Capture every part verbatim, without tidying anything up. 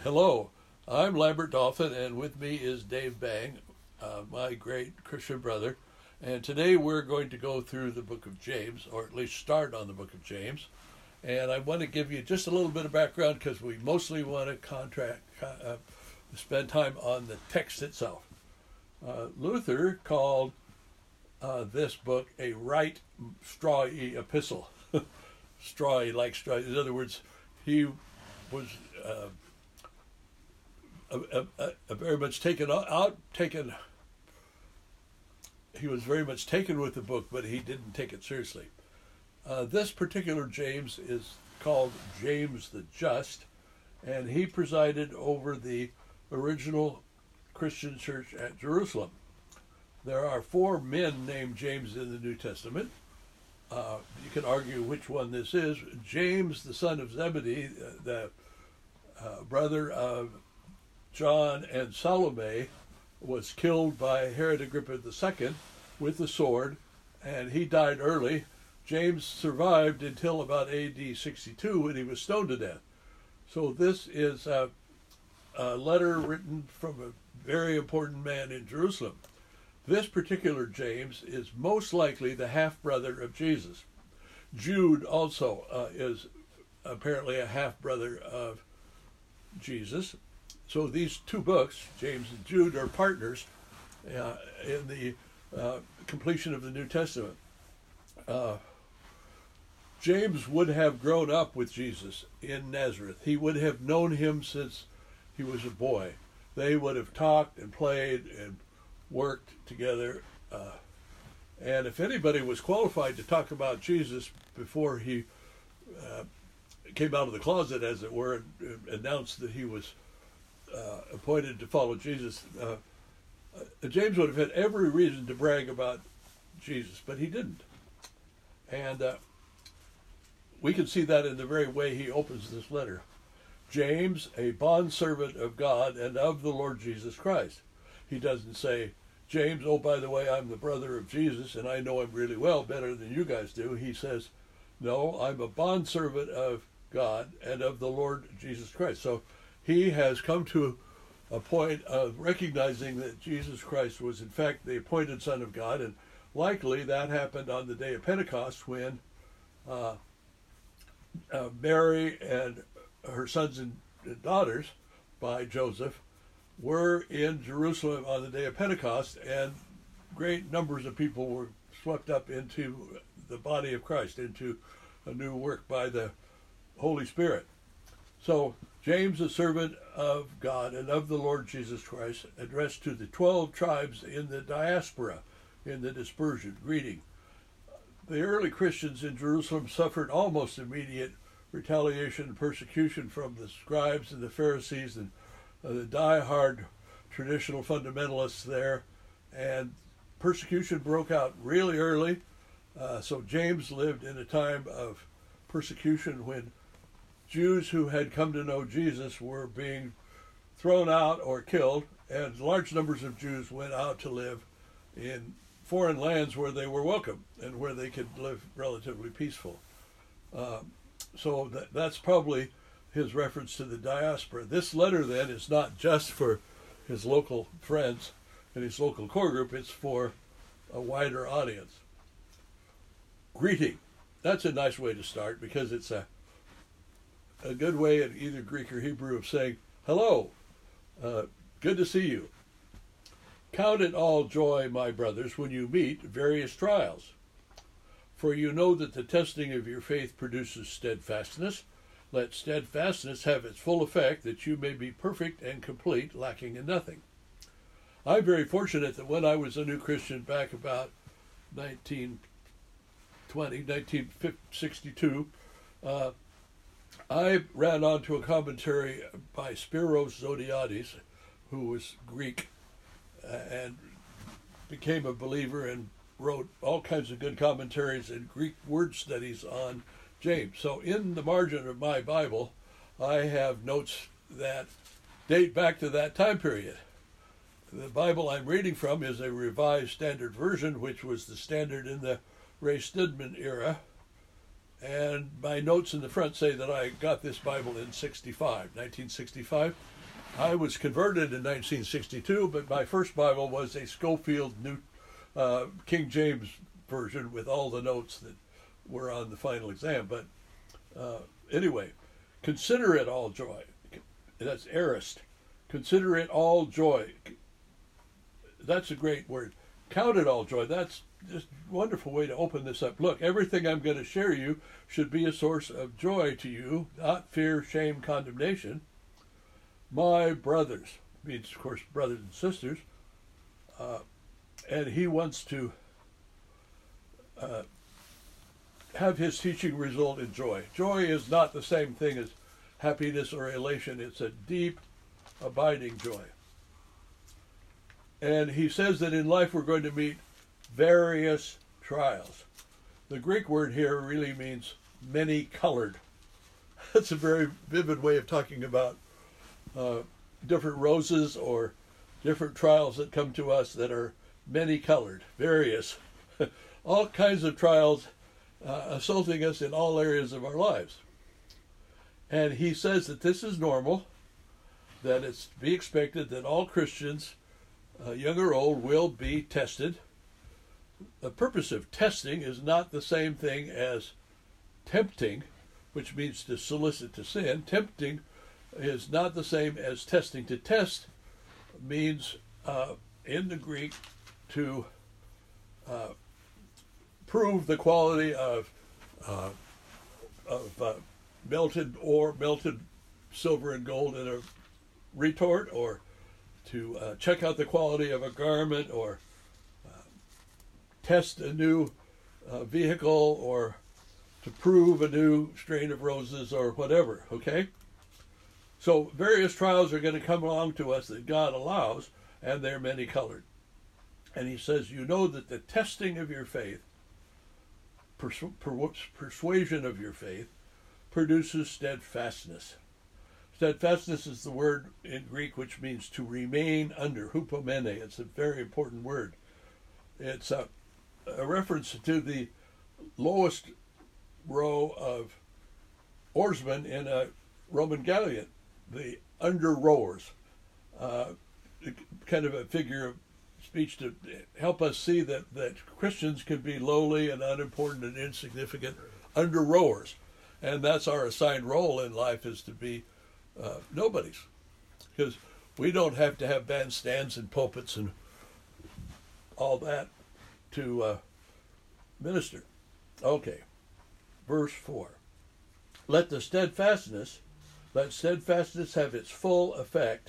Hello, I'm Lambert Dolphin, and with me is Dave Bang, uh, my great Christian brother. And today we're going to go through the book of James, or at least start on the book of James. And I want to give you just a little bit of background because we mostly want to contract, uh, spend time on the text itself. Uh, Luther called uh, this book a right strawy epistle. Strawy, like straw. In other words, he was uh, a, a, a very much taken out, taken. He was very much taken with the book, but he didn't take it seriously. Uh, this particular James is called James the Just, and he presided over the original Christian church at Jerusalem. There are four men named James in the New Testament. Uh, you can argue which one this is. James, the son of Zebedee, uh, the uh, brother of John and Salome, was killed by Herod Agrippa the Second with the sword, and he died early. James survived until about A D sixty-two when he was stoned to death. So this is a, a letter written from a very important man in Jerusalem. This particular James is most likely the half-brother of Jesus. Jude also uh, is apparently a half-brother of Jesus. So these two books, James and Jude, are partners uh, in the uh, completion of the New Testament. Uh, James would have grown up with Jesus in Nazareth. He would have known him since he was a boy. They would have talked and played and worked together. Uh, and if anybody was qualified to talk about Jesus before he uh, came out of the closet, as it were, and announced that he was uh, appointed to follow Jesus, uh, uh, James would have had every reason to brag about Jesus, but he didn't. And uh, we can see that in the very way he opens this letter. James, a bondservant of God and of the Lord Jesus Christ. He doesn't say, James, oh, by the way, I'm the brother of Jesus, and I know him really well, better than you guys do. He says, no, I'm a bondservant of God and of the Lord Jesus Christ. So he has come to a point of recognizing that Jesus Christ was, in fact, the appointed Son of God, and likely that happened on the day of Pentecost when uh, uh, Mary and her sons and daughters, by Joseph, were in Jerusalem on the day of Pentecost, and great numbers of people were swept up into the body of Christ, into a new work by the Holy Spirit. So James, a servant of God and of the Lord Jesus Christ, addressed to the twelve tribes in the diaspora, in the dispersion, greeting. The early Christians in Jerusalem suffered almost immediate retaliation and persecution from the scribes and the Pharisees and uh, the die-hard traditional fundamentalists there, and persecution broke out really early. Uh, so James lived in a time of persecution when Jews who had come to know Jesus were being thrown out or killed, and large numbers of Jews went out to live in foreign lands where they were welcome and where they could live relatively peaceful. Uh, so that, that's probably his reference to the diaspora. This letter, then, is not just for his local friends and his local core group, it's for a wider audience. Greeting. That's a nice way to start because it's a, a good way in either Greek or Hebrew of saying, hello, uh, good to see you. Count it all joy, my brothers, when you meet various trials. For you know that the testing of your faith produces steadfastness. Let steadfastness have its full effect, that you may be perfect and complete, lacking in nothing. I'm very fortunate that when I was a new Christian back about nineteen twenty, nineteen sixty-two, uh, I ran onto a commentary by Spiros Zodhiates, who was Greek, uh, and became a believer and wrote all kinds of good commentaries and Greek word studies on James. So in the margin of my Bible, I have notes that date back to that time period. The Bible I'm reading from is a Revised Standard Version, which was the standard in the Ray Stedman era, And my notes in the front say that I got this Bible in sixty-five, nineteen sixty-five. I was converted in nineteen sixty-two, but my first Bible was a Schofield New uh, King James version with all the notes that were on the final exam. But uh, anyway, consider it all joy. That's aorist. Consider it all joy. That's a great word. Count it all joy. That's just a wonderful way to open this up. Look, everything I'm going to share you should be a source of joy to you, not fear, shame, condemnation. My brothers, means of course brothers and sisters, uh, and he wants to uh, have his teaching result in joy. Joy is not the same thing as happiness or elation. It's a deep, abiding joy. And he says that in life we're going to meet various trials. The Greek word here really means many-colored. That's a very vivid way of talking about uh, different roses or different trials that come to us that are many-colored, various. All kinds of trials uh, assaulting us in all areas of our lives. And he says that this is normal, that it's to be expected that all Christians, uh, young or old, will be tested. The purpose of testing is not the same thing as tempting, which means to solicit to sin. Tempting is not the same as testing. To test means, uh, in the Greek, to uh, prove the quality of uh, of uh, melted ore, melted silver and gold in a retort, or to uh, check out the quality of a garment, or uh, test a new uh, vehicle, or to prove a new strain of roses, or whatever, okay? So various trials are going to come along to us that God allows, and they're many-colored. And he says, you know that the testing of your faith, persu- per- persuasion of your faith, produces steadfastness. Steadfastness is the word in Greek which means to remain under, hupomene. It's a very important word. It's a, a reference to the lowest row of oarsmen in a Roman galleon, the under rowers. Uh, kind of a figure of speech to help us see that, that Christians can be lowly and unimportant and insignificant under rowers. And that's our assigned role in life, is to be uh, nobodies. Because we don't have to have bandstands and pulpits and all that to uh, minister. Okay, verse four. Let the steadfastness, let steadfastness have its full effect,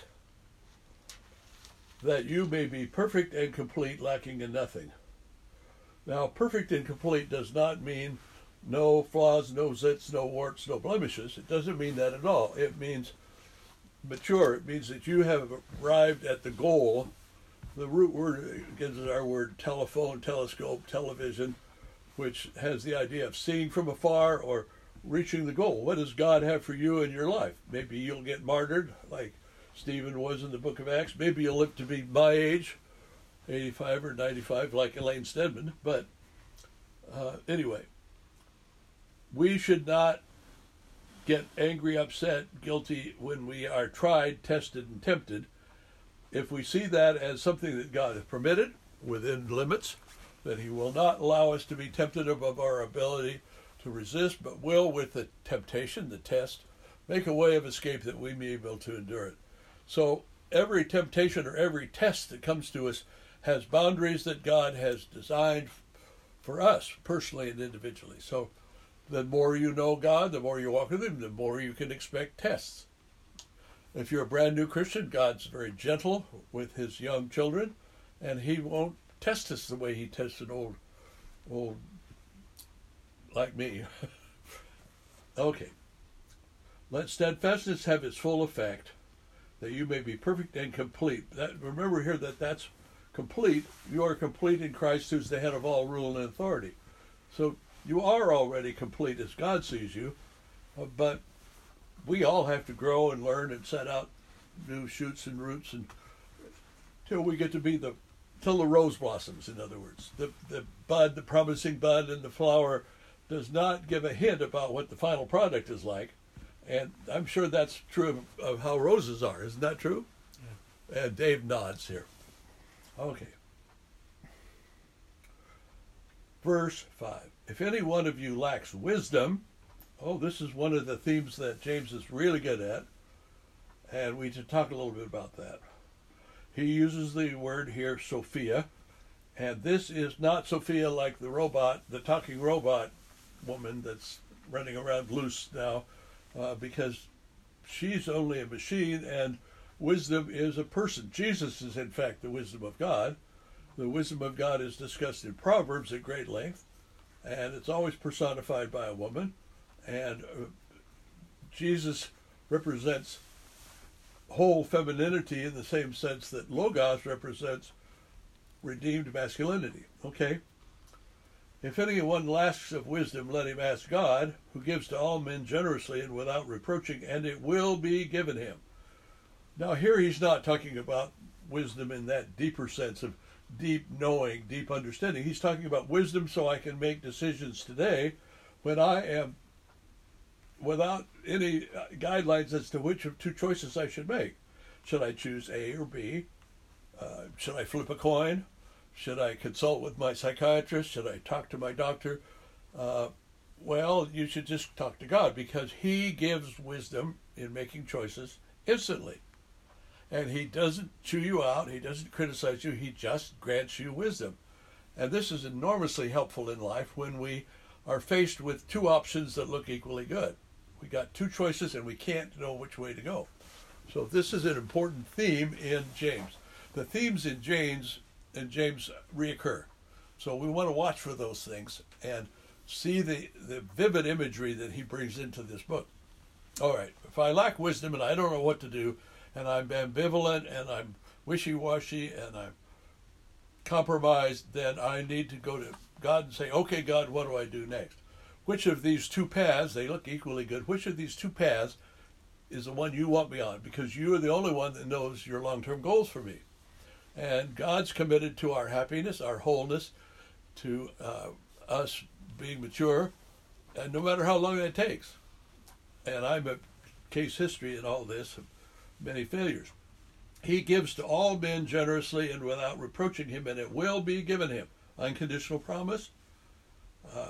that you may be perfect and complete, lacking in nothing. Now, perfect and complete does not mean no flaws, no zits, no warts, no blemishes. It doesn't mean that at all. It means mature. It means that you have arrived at the goal. The root word gives us our word telephone, telescope, television, which has the idea of seeing from afar or reaching the goal. What does God have for you in your life? Maybe you'll get martyred, like Stephen was in the book of Acts. Maybe you'll live to be my age, eighty-five or ninety-five, like Elaine Stedman. But uh, anyway, we should not get angry, upset, guilty when we are tried, tested, and tempted. If we see that as something that God has permitted within limits, that he will not allow us to be tempted above our ability to resist, but will, with the temptation, the test, make a way of escape that we may be able to endure it. So every temptation or every test that comes to us has boundaries that God has designed for us, personally and individually. So the more you know God, the more you walk with him, the more you can expect tests. If you're a brand new Christian, God's very gentle with his young children, and he won't test us the way he tests an old, old, like me. Okay. Let steadfastness have its full effect, that you may be perfect and complete. That, remember here that that's complete. You are complete in Christ, who's the head of all rule and authority. So you are already complete as God sees you, uh, but we all have to grow and learn and set out new shoots and roots and till we get to be the, till the rose blossoms, in other words. The, the bud, the promising bud and the flower does not give a hint about what the final product is like. And I'm sure that's true of, of how roses are. Isn't that true? Yeah. And Dave nods here. Okay. Verse five. If any one of you lacks wisdom, oh, this is one of the themes that James is really good at. And we should talk a little bit about that. He uses the word here, Sophia. And this is not Sophia like the robot, the talking robot woman that's running around loose now, uh, because she's only a machine and wisdom is a person. Jesus is, in fact, the wisdom of God. The wisdom of God is discussed in Proverbs at great length, and it's always personified by a woman. And uh, Jesus represents whole femininity in the same sense that Logos represents redeemed masculinity. Okay? If anyone lacks of wisdom, let him ask God, who gives to all men generously and without reproaching, and it will be given him. Now here he's not talking about wisdom in that deeper sense of deep knowing, deep understanding. He's talking about wisdom so I can make decisions today when I am without any guidelines as to which of two choices I should make. Should I choose A or B? Uh, should I flip a coin? Should I consult with my psychiatrist? Should I talk to my doctor? Uh, well, you should just talk to God, because he gives wisdom in making choices instantly. And he doesn't chew you out. He doesn't criticize you. He just grants you wisdom. And this is enormously helpful in life when we are faced with two options that look equally good. We got two choices and we can't know which way to go. So this is an important theme in James. The themes in James in James reoccur. So we want to watch for those things and see the, the vivid imagery that he brings into this book. All right, if I lack wisdom and I don't know what to do, and I'm ambivalent and I'm wishy-washy and I'm compromised, then I need to go to God and say, okay, God, what do I do next? Which of these two paths, they look equally good, which of these two paths is the one you want me on? Because you are the only one that knows your long-term goals for me. And God's committed to our happiness, our wholeness, to uh, us being mature, and no matter how long that takes. And I'm a case history in all this of many failures. He gives to all men generously and without reproaching him, and it will be given him. Unconditional promise. Uh,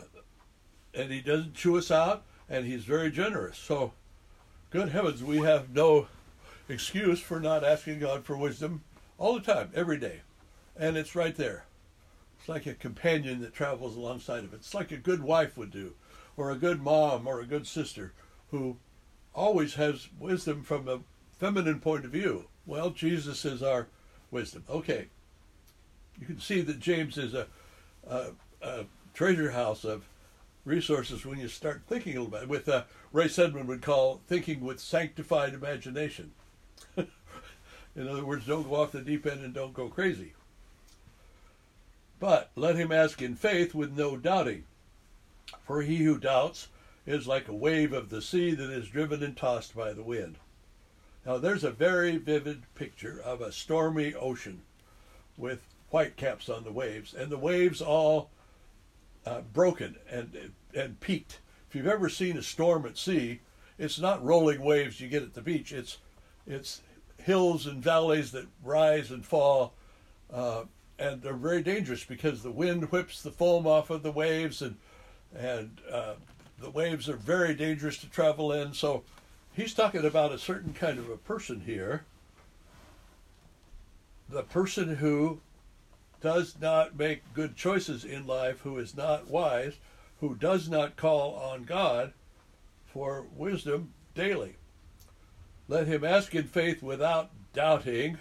and he doesn't chew us out, and he's very generous. So, good heavens, we have no excuse for not asking God for wisdom all the time, every day. And it's right there. It's like a companion that travels alongside of it. It's like a good wife would do, or a good mom, or a good sister, who always has wisdom from a feminine point of view. Well, Jesus is our wisdom. Okay. You can see that James is a, a, a treasure house of resources when you start thinking a little bit. With uh, Ray Sedman would call thinking with sanctified imagination. In other words, don't go off the deep end and don't go crazy. But let him ask in faith with no doubting. For he who doubts is like a wave of the sea that is driven and tossed by the wind. Now there's a very vivid picture of a stormy ocean with white caps on the waves, and the waves all uh, broken and and peaked. If you've ever seen a storm at sea, it's not rolling waves you get at the beach. It's it's hills and valleys that rise and fall, uh, and they're very dangerous because the wind whips the foam off of the waves, and and uh, the waves are very dangerous to travel in. So he's talking about a certain kind of a person here. The person who does not make good choices in life, who is not wise, who does not call on God for wisdom daily. Let him ask in faith without doubting.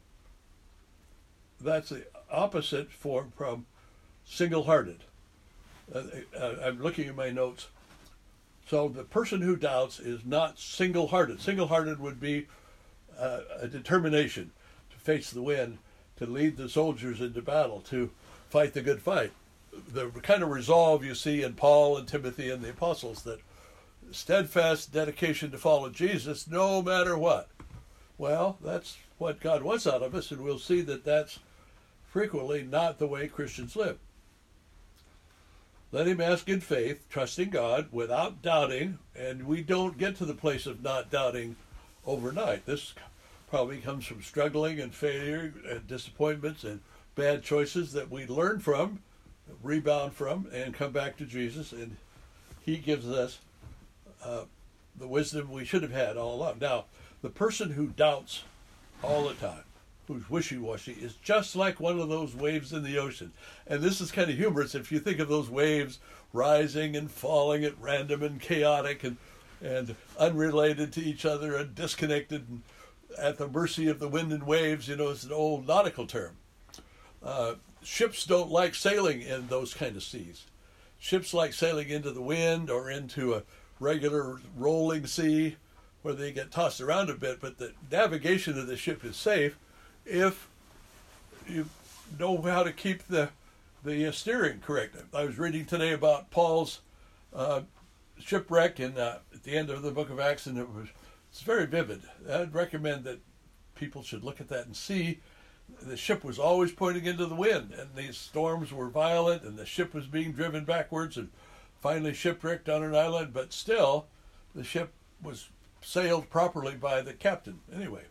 That's the opposite form from single-hearted. Uh, uh, I'm looking at my notes. So the person who doubts is not single-hearted. Single-hearted would be uh, a determination to face the wind, to lead the soldiers into battle, to fight the good fight. The kind of resolve you see in Paul and Timothy and the apostles, that steadfast dedication to follow Jesus no matter what. Well, that's what God wants out of us, and we'll see that that's frequently not the way Christians live. Let him ask in faith, trusting God, without doubting. And we don't get to the place of not doubting overnight. This probably comes from struggling and failure and disappointments and bad choices that we learn from, rebound from, and come back to Jesus. And he gives us uh, the wisdom we should have had all along. Now, the person who doubts all the time, who's wishy-washy, is just like one of those waves in the ocean. And this is kind of humorous if you think of those waves rising and falling at random and chaotic and, and unrelated to each other and disconnected and at the mercy of the wind and waves. You know, it's an old nautical term. Uh, ships don't like sailing in those kind of seas. Ships like sailing into the wind or into a regular rolling sea where they get tossed around a bit, but the navigation of the ship is safe if you know how to keep the the uh, steering correct. I was reading today about Paul's uh, shipwreck in uh, at the end of the book of Acts, and it was it's very vivid. I'd recommend that people should look at that and see. The ship was always pointing into the wind, and these storms were violent, and the ship was being driven backwards, and finally shipwrecked on an island. But still, the ship was sailed properly by the captain. Anyway,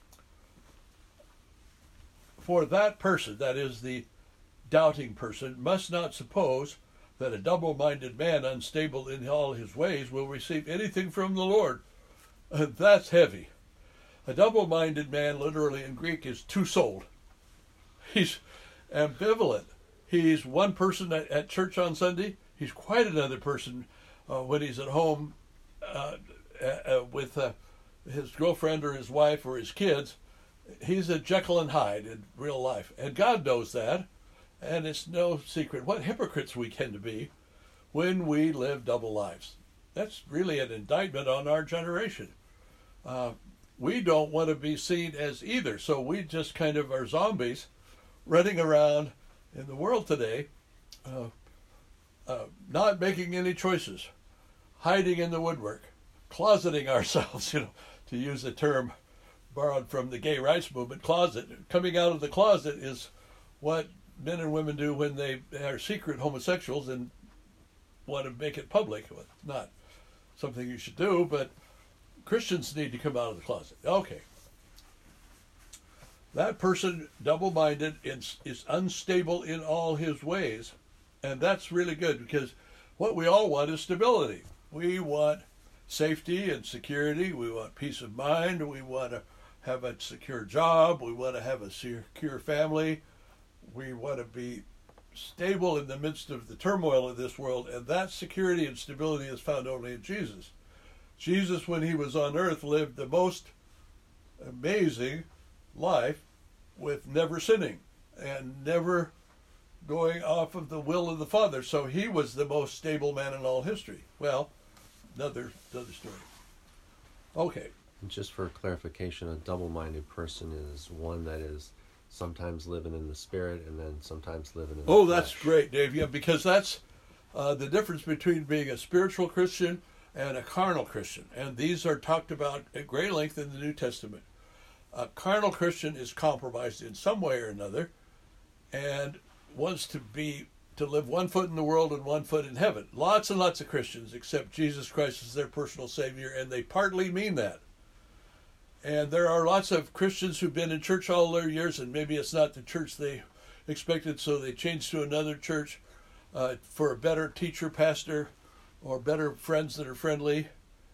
for that person, that is the doubting person, must not suppose that a double-minded man, unstable in all his ways, will receive anything from the Lord. Uh, that's heavy. A double-minded man, literally in Greek, is two-souled. He's ambivalent. He's one person at, at church on Sunday. He's quite another person uh, when he's at home uh, uh, with uh, his girlfriend or his wife or his kids. He's a Jekyll and Hyde in real life. And God knows that. And it's no secret what hypocrites we tend to be when we live double lives. That's really an indictment on our generation. Uh, we don't want to be seen as either. So we just kind of are zombies running around in the world today, uh, uh, not making any choices, hiding in the woodwork, closeting ourselves, you know, to use a term borrowed from the gay rights movement. Closet, coming out of the closet is what men and women do when they are secret homosexuals and want to make it public. Well, not something you should do, but Christians need to come out of the closet. Okay. That person, double-minded, is, is unstable in all his ways. And that's really good because what we all want is stability. We want safety and security. We want peace of mind. We want to have a secure job. We want to have a secure family. We want to be stable in the midst of the turmoil of this world. And that security and stability is found only in Jesus. Jesus, when he was on earth, lived the most amazing life with never sinning and never going off of the will of the Father. So he was the most stable man in all history. Well, another, another story. Okay. And just for clarification, a double-minded person is one that is sometimes living in the spirit and then sometimes living in the Oh, flesh. that's great, Dave. Yeah, because that's uh, the difference between being a spiritual Christian and a carnal Christian. And these are talked about at great length in the New Testament. A carnal Christian is compromised in some way or another and wants to be to live one foot in the world and one foot in heaven. Lots and lots of Christians accept Jesus Christ as their personal Savior, and they partly mean that. And there are lots of Christians who've been in church all their years, and maybe it's not the church they expected, so they change to another church uh, for a better teacher, pastor, or better friends that are friendly.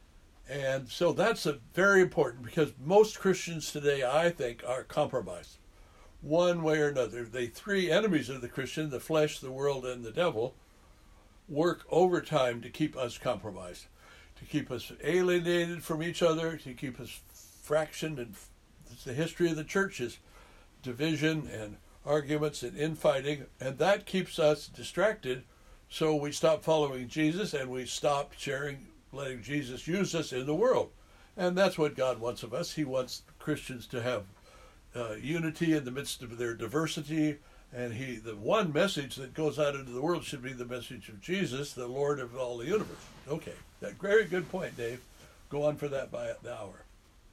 And so that's a very important, because most Christians today, I think, are compromised one way or another. The three enemies of the Christian, the flesh, the world, and the devil, work overtime to keep us compromised, to keep us alienated from each other, to keep us fractioned. And it's the history of the church is division and arguments and infighting, and that keeps us distracted. So we stop following Jesus and we stop sharing, letting Jesus use us in the world. And that's what God wants of us. He wants Christians to have uh, unity in the midst of their diversity. And he, the one message that goes out into the world should be the message of Jesus, the Lord of all the universe. Okay, that very good point, Dave. Go on for that by the hour.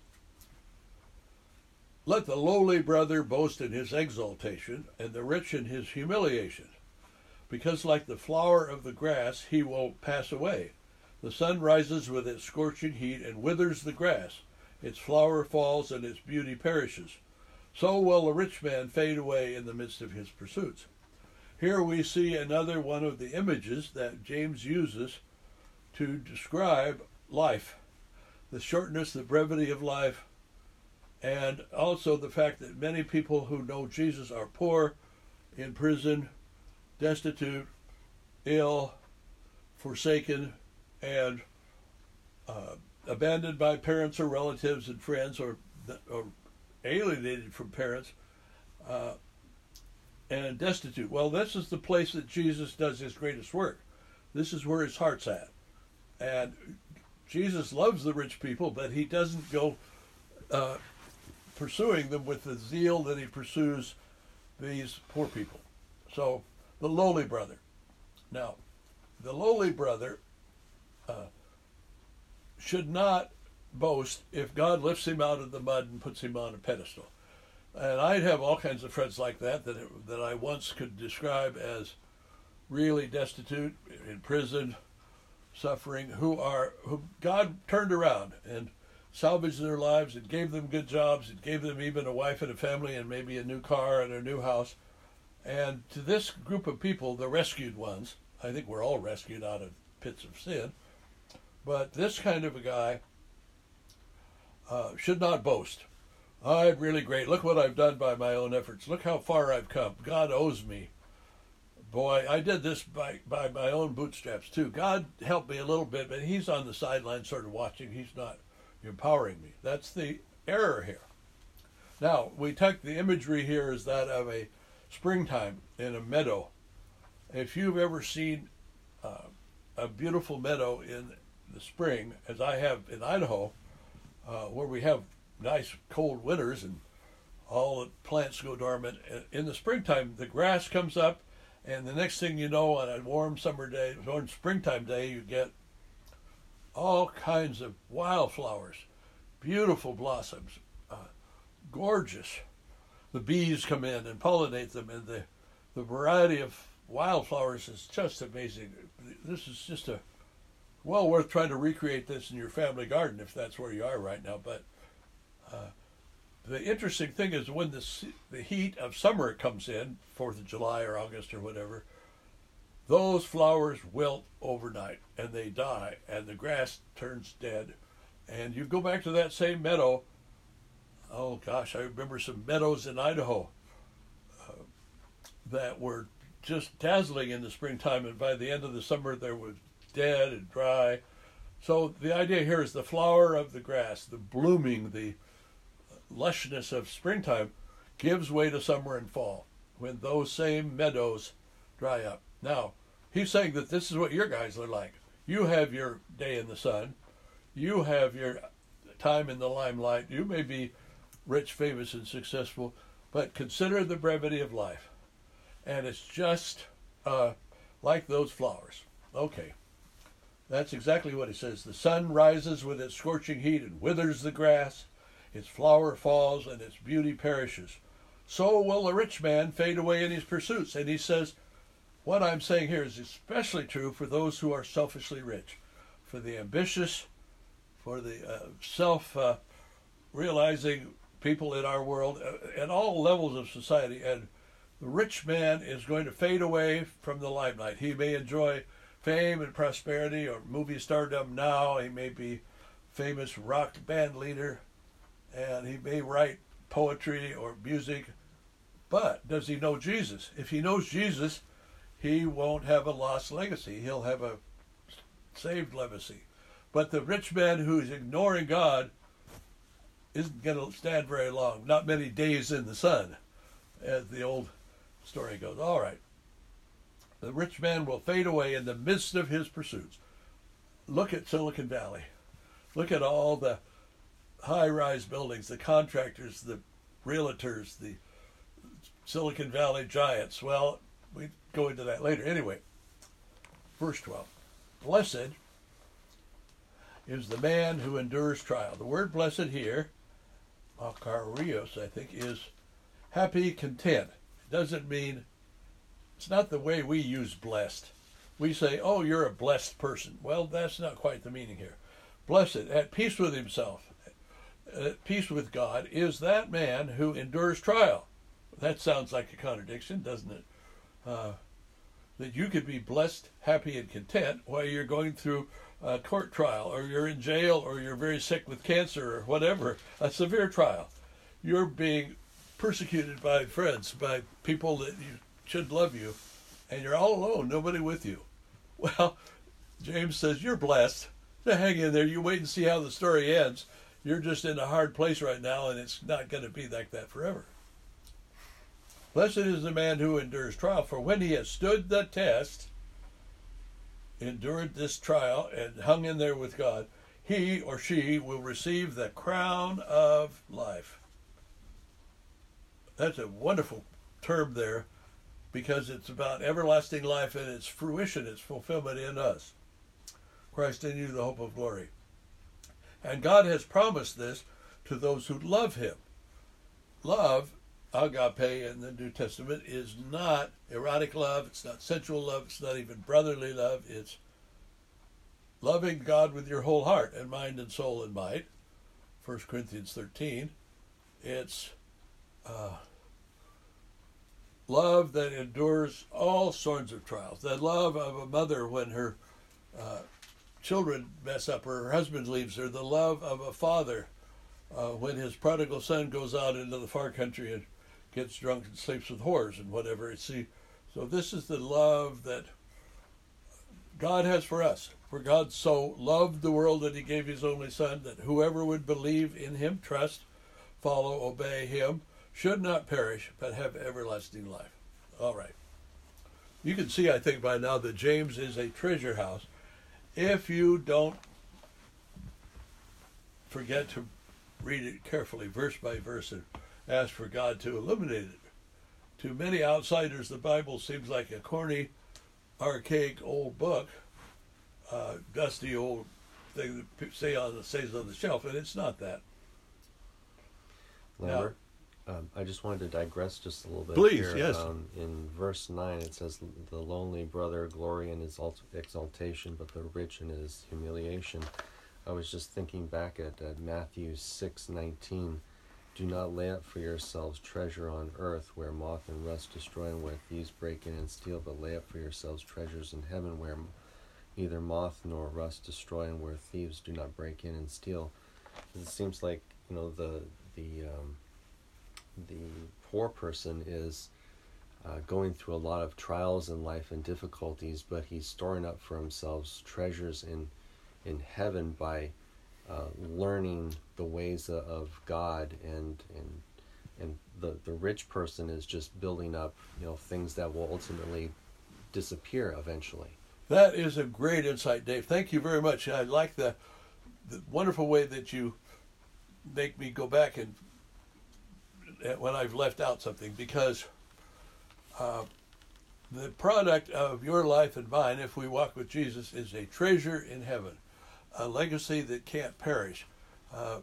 Let the lowly brother boast in his exaltation, and the rich in his humiliation. because like the flower of the grass, he will pass away. The sun rises with its scorching heat and withers the grass. Its flower falls and its beauty perishes. So will a rich man fade away in the midst of his pursuits. Here we see another one of the images that James uses to describe life. The shortness, the brevity of life, and also the fact that many people who know Jesus are poor, in prison, destitute, ill, forsaken, and uh, abandoned by parents or relatives and friends, or, or alienated from parents, uh, and destitute. Well, this is the place that Jesus does his greatest work. This is where his heart's at. And Jesus loves the rich people, but he doesn't go uh, pursuing them with the zeal that he pursues these poor people. So, the lowly brother. Now, the lowly brother uh, should not boast if God lifts him out of the mud and puts him on a pedestal. And I'd have all kinds of friends like that that, it, that I once could describe as really destitute, in prison, suffering, who are who God turned around and salvaged their lives and gave them good jobs and gave them even a wife and a family and maybe a new car and a new house. And to this group of people, the rescued ones, I think we're all rescued out of pits of sin, but this kind of a guy uh, should not boast. I'm really great. Look what I've done by my own efforts. Look how far I've come. God owes me. Boy, I did this by, by my own bootstraps too. God helped me a little bit, but he's on the sideline sort of watching. He's not empowering me. That's the error here. Now, we take the imagery here as that of a springtime in a meadow. If you've ever seen uh, a beautiful meadow in the spring, as I have in Idaho, uh, where we have nice cold winters and all the plants go dormant, in the springtime the grass comes up, and the next thing you know, on a warm summer day, warm springtime day, you get all kinds of wildflowers, beautiful blossoms, uh, gorgeous. The bees come in and pollinate them, and the, the variety of wildflowers is just amazing. This is just a well worth trying to recreate this in your family garden if that's where you are right now. But uh, the interesting thing is when the the heat of summer comes in, Fourth of July or August or whatever, those flowers wilt overnight and they die, and the grass turns dead. And you go back to that same meadow. Oh gosh, I remember some meadows in Idaho uh, that were just dazzling in the springtime, and by the end of the summer they were dead and dry. So the idea here is the flower of the grass, the blooming, the lushness of springtime gives way to summer and fall when those same meadows dry up. Now, he's saying that this is what your guys are like. You have your day in the sun. You have your time in the limelight. You may be rich, famous, and successful, but consider the brevity of life. And it's just uh, like those flowers. Okay. That's exactly what he says. The sun rises with its scorching heat and withers the grass. Its flower falls and its beauty perishes. So will a rich man fade away in his pursuits. And he says, what I'm saying here is especially true for those who are selfishly rich, for the ambitious, for the uh, self-realizing uh, people in our world, uh, at all levels of society. And the rich man is going to fade away from the limelight. He may enjoy fame and prosperity or movie stardom now. He may be famous rock band leader, and he may write poetry or music, but does he know Jesus? If he knows Jesus, he won't have a lost legacy. He'll have a saved legacy. But the rich man who's ignoring God isn't going to stand very long, not many days in the sun, as the old story goes. All right. The rich man will fade away in the midst of his pursuits. Look at Silicon Valley. Look at all the high-rise buildings, the contractors, the realtors, the Silicon Valley giants. Well, we go into that later. Anyway, verse twelve. Blessed is the man who endures trial. The word blessed here, makarios, I think, is happy, content. It doesn't mean It's not the way we use blessed. We say, oh, you're a blessed person. Well, that's not quite the meaning here. Blessed, at peace with himself, at peace with God, is that man who endures trial. That sounds like a contradiction, doesn't it? Uh, that you could be blessed, happy, and content while you're going through a court trial, or you're in jail, or you're very sick with cancer, or whatever, a severe trial. You're being persecuted by friends, by people that you should love you, and you're all alone, nobody with you. Well, James says, you're blessed. So hang in there. You wait and see how the story ends. You're just in a hard place right now, and it's not going to be like that forever. Blessed is the man who endures trial, for when he has stood the test, endured this trial, and hung in there with God, he or she will receive the crown of life. That's a wonderful term there, because it's about everlasting life and its fruition, its fulfillment in us. Christ in you, the hope of glory. And God has promised this to those who love him. Love, agape in the New Testament, is not erotic love, it's not sensual love, it's not even brotherly love, it's loving God with your whole heart and mind and soul and might, First Corinthians thirteen. It's uh, love that endures all sorts of trials. The love of a mother when her uh, children mess up or her husband leaves her. The love of a father uh, when his prodigal son goes out into the far country and gets drunk and sleeps with whores and whatever. See, so this is the love that God has for us. For God so loved the world that he gave his only son, that whoever would believe in him, trust, follow, obey him, should not perish, but have everlasting life. All right. You can see, I think, by now that James is a treasure house. If you don't forget to read it carefully, verse by verse, and ask for God to illuminate it. To many outsiders, the Bible seems like a corny, archaic old book, uh, dusty old thing that say on the, stays on the shelf, and it's not that. Lambert? Um, I just wanted to digress just a little bit. Please, here. yes. Um, in verse nine, it says, "The lonely brother glory in his exaltation, but the rich in his humiliation." I was just thinking back at, at Matthew six nineteen. "Do not lay up for yourselves treasure on earth, where moth and rust destroy and where thieves break in and steal, but lay up for yourselves treasures in heaven, where neither moth nor rust destroy and where thieves do not break in and steal." It seems like, you know, the the um, the poor person is uh, going through a lot of trials in life and difficulties, but he's storing up for himself treasures in in heaven by uh, learning the ways of God, and and and the the rich person is just building up, you know, things that will ultimately disappear eventually. That is a great insight, Dave. Thank you very much. I like the the wonderful way that you make me go back and when I've left out something, because uh, the product of your life and mine, if we walk with Jesus, is a treasure in heaven, a legacy that can't perish. Uh,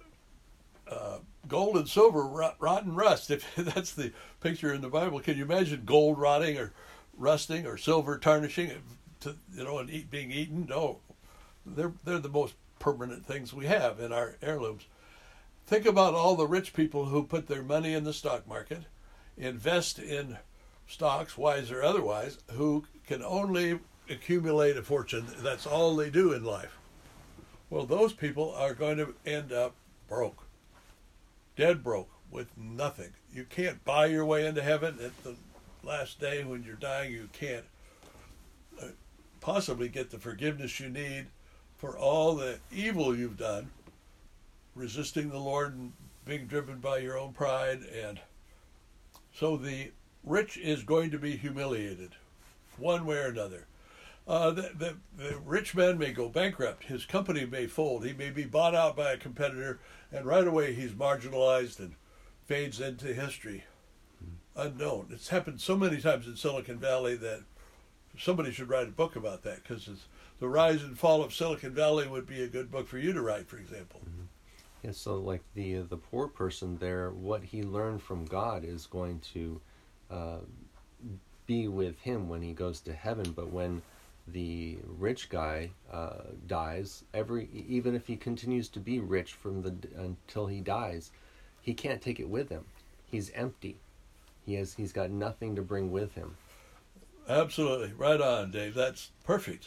uh, gold and silver rot, rot and rust. If that's the picture in the Bible, can you imagine gold rotting or rusting or silver tarnishing, to, you know, and eat, being eaten? No, they're they're the most permanent things we have in our heirlooms. Think about all the rich people who put their money in the stock market, invest in stocks, wise or otherwise, who can only accumulate a fortune. That's all they do in life. Well, those people are going to end up broke, dead broke, with nothing. You can't buy your way into heaven. At the last day when you're dying, you can't uh, possibly get the forgiveness you need for all the evil you've done, resisting the Lord and being driven by your own pride. And so the rich is going to be humiliated one way or another. Uh, the, the, the rich man may go bankrupt. His company may fold. He may be bought out by a competitor, and right away he's marginalized and fades into history. Mm. Unknown. It's happened so many times in Silicon Valley that somebody should write a book about that, because the rise and fall of Silicon Valley would be a good book for you to write, for example. Mm-hmm. Yeah, so like the the poor person there, what he learned from God is going to uh, be with him when he goes to heaven. But when the rich guy uh, dies, every even if he continues to be rich from the until he dies, he can't take it with him. He's empty. He has he's got nothing to bring with him. Absolutely. Right on, Dave. That's perfect.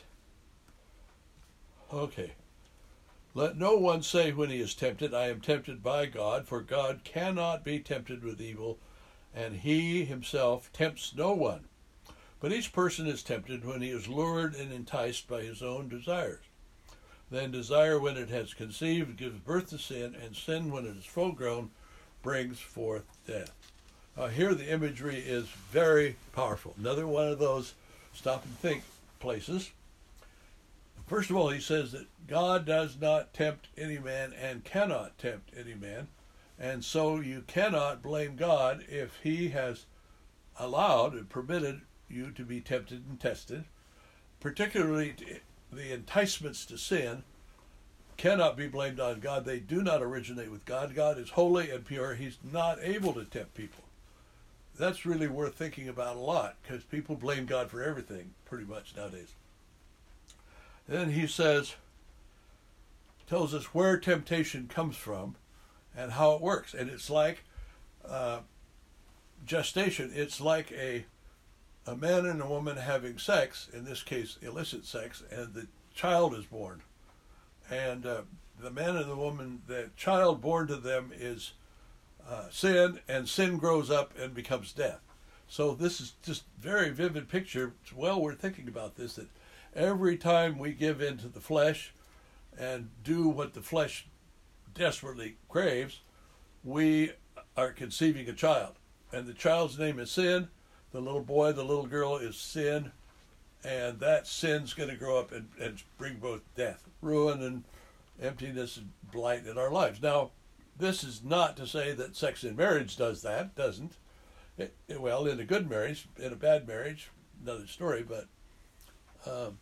Okay. Let no one say when he is tempted, I am tempted by God, for God cannot be tempted with evil, and he himself tempts no one. But each person is tempted when he is lured and enticed by his own desires. Then desire, when it has conceived, gives birth to sin, and sin, when it is full grown, brings forth death. Uh, here the imagery is very powerful. Another one of those stop and think places. First of all, he says that God does not tempt any man and cannot tempt any man. And so you cannot blame God if he has allowed and permitted you to be tempted and tested. Particularly the enticements to sin cannot be blamed on God. They do not originate with God. God is holy and pure. He's not able to tempt people. That's really worth thinking about a lot, because people blame God for everything pretty much nowadays. Then he says, tells us where temptation comes from and how it works. And it's like uh, gestation. It's like a a man and a woman having sex, in this case illicit sex, and the child is born. And uh, the man and the woman, the child born to them is uh, sin, and sin grows up and becomes death. So this is just very vivid picture. It's well worth thinking about this, that every time we give in to the flesh and do what the flesh desperately craves, we are conceiving a child. And the child's name is sin. The little boy, the little girl is sin. And that sin's going to grow up and, and bring both death, ruin, and emptiness and blight in our lives. Now, this is not to say that sex in marriage does that. Doesn't. It, it, well, in a good marriage, in a bad marriage, another story, but um,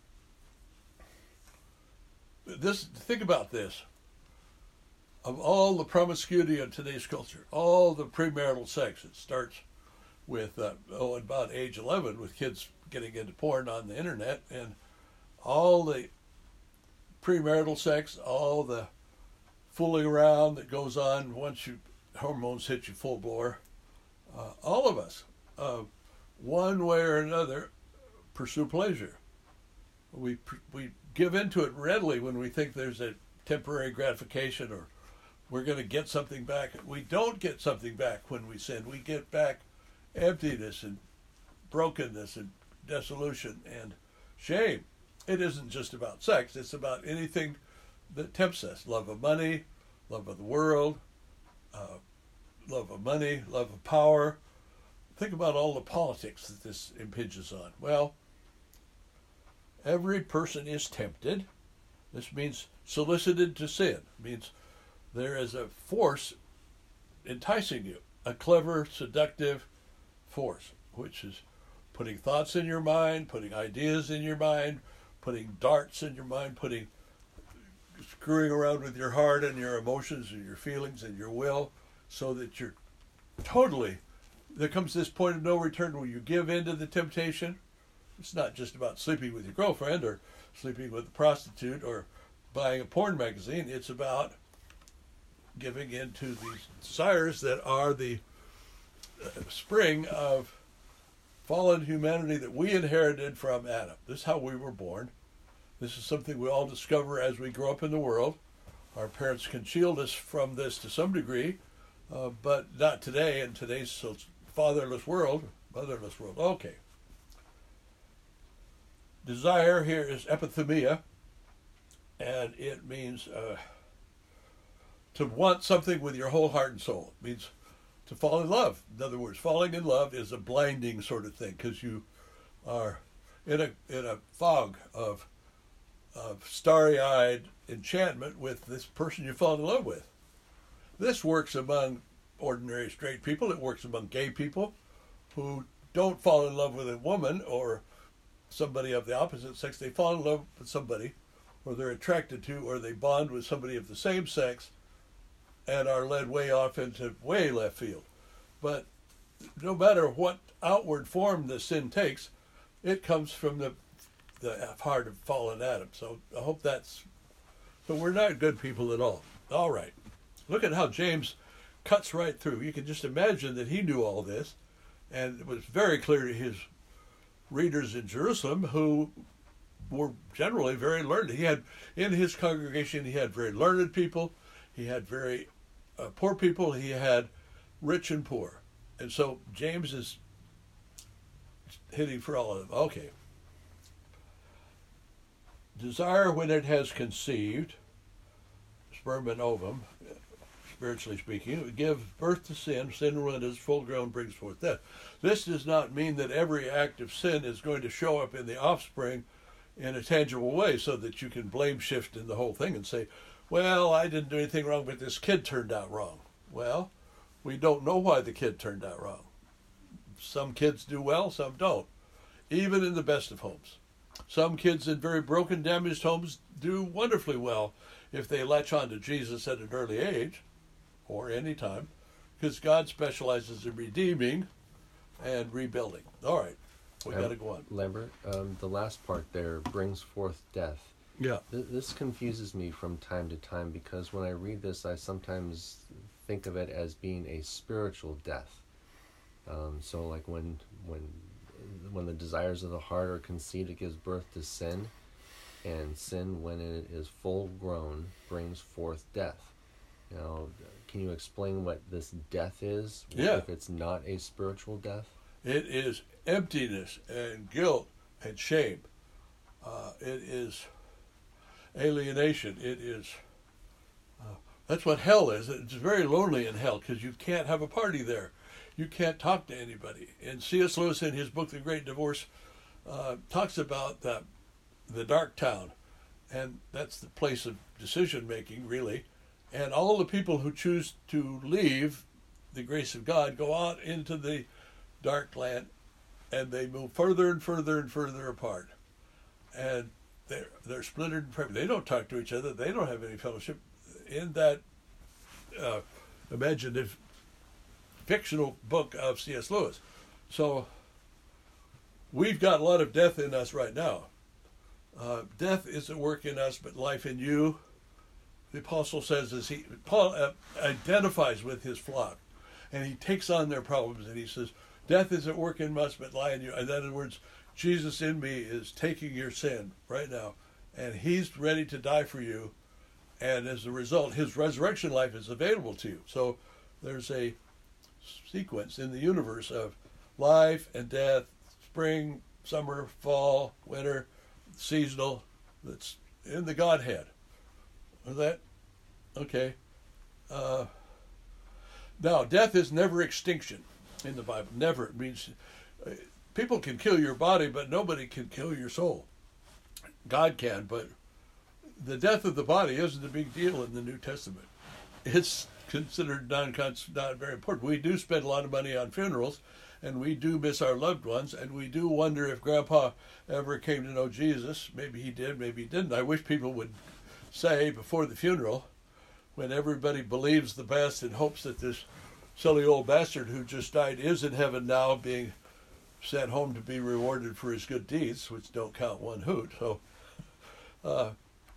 this, think about this. Of all the promiscuity of today's culture, all the premarital sex, it starts with, uh, oh, about age eleven, with kids getting into porn on the internet, and all the premarital sex, all the fooling around that goes on once you hormones hit you full bore. Uh, all of us, uh, one way or another, pursue pleasure. We we give into it readily when we think there's a temporary gratification or we're going to get something back. We don't get something back when we sin. We get back emptiness and brokenness and dissolution and shame. It isn't just about sex. It's about anything that tempts us. Love of money, love of the world, uh, love of money, love of power. Think about all the politics that this impinges on. Well, every person is tempted. This means solicited to sin. It means there is a force enticing you, a clever, seductive force, which is putting thoughts in your mind, putting ideas in your mind, putting darts in your mind, putting screwing around with your heart and your emotions and your feelings and your will, so that you're totally, there comes this point of no return where you give in to the temptation. It's not just about sleeping with your girlfriend or sleeping with a prostitute or buying a porn magazine. It's about giving in to these desires that are the uh, spring of fallen humanity that we inherited from Adam. This is how we were born. This is something we all discover as we grow up in the world. Our parents can shield us from this to some degree, uh, but not today, in today's so fatherless world, motherless world. Okay. Desire here is epithumia, and it means uh, to want something with your whole heart and soul. It means to fall in love. In other words, falling in love is a blinding sort of thing, because you are in a in a fog of of starry-eyed enchantment with this person you fall in love with. This works among ordinary straight people. It works among gay people who don't fall in love with a woman or somebody of the opposite sex. They fall in love with somebody, or they're attracted to, or they bond with somebody of the same sex and are led way off into way left field. But no matter what outward form the sin takes, it comes from the the heart of fallen Adam. So I hope that's. So we're not good people at all. All right. Look at how James cuts right through. You can just imagine that he knew all this, and it was very clear to his readers in Jerusalem, who were generally very learned. He had, in his congregation, he had very learned people, he had very uh, poor people, he had rich and poor. And so James is hitting for all of them. Okay. Desire, when it has conceived, sperm and ovum, spiritually speaking, it would give birth to sin. Sin, when it is full grown, brings forth death. This does not mean that every act of sin is going to show up in the offspring in a tangible way, so that you can blame shift in the whole thing and say, well, I didn't do anything wrong, but this kid turned out wrong. Well, we don't know why the kid turned out wrong. Some kids do well, some don't, even in the best of homes. Some kids in very broken, damaged homes do wonderfully well if they latch on to Jesus at an early age, or any time, because God specializes in redeeming and rebuilding. All right, we um, got to go on. Lambert, um, the last part there, brings forth death. Yeah. Th- this confuses me from time to time, because when I read this, I sometimes think of it as being a spiritual death. Um, so like when when when the desires of the heart are conceived, it gives birth to sin, and sin, when it is full grown, brings forth death. Now, can you explain what this death is? Yeah. If it's not a spiritual death? It is emptiness and guilt and shame. Uh, it is alienation. It is, uh, that's what hell is. It's very lonely in hell, because you can't have a party there. You can't talk to anybody. And C S Lewis, in his book, The Great Divorce, uh, talks about the, the dark town. And that's the place of decision-making, really. And all the people who choose to leave the grace of God go out into the dark land, and they move further and further and further apart. And they're, they're splintered. They don't talk to each other. They don't have any fellowship. In that uh, imaginative, fictional book of C S Lewis. So we've got a lot of death in us right now. Uh, death is at work in us, but life in you. The apostle says, as he Paul uh, identifies with his flock, and he takes on their problems, and he says, death is at work in us, but lie in you. In other words, Jesus in me is taking your sin right now, and he's ready to die for you, and as a result, his resurrection life is available to you. So there's a sequence in the universe of life and death, spring, summer, fall, winter, seasonal, that's in the Godhead. Is that? Okay. Uh, now, death is never extinction in the Bible. Never. It means uh, people can kill your body, but nobody can kill your soul. God can, but the death of the body isn't a big deal in the New Testament. It's considered non not very important. We do spend a lot of money on funerals, and we do miss our loved ones, and we do wonder if Grandpa ever came to know Jesus. Maybe he did, maybe he didn't. I wish people would say before the funeral, when everybody believes the best and hopes that this silly old bastard who just died is in heaven now, being sent home to be rewarded for his good deeds, which don't count one hoot. So uh,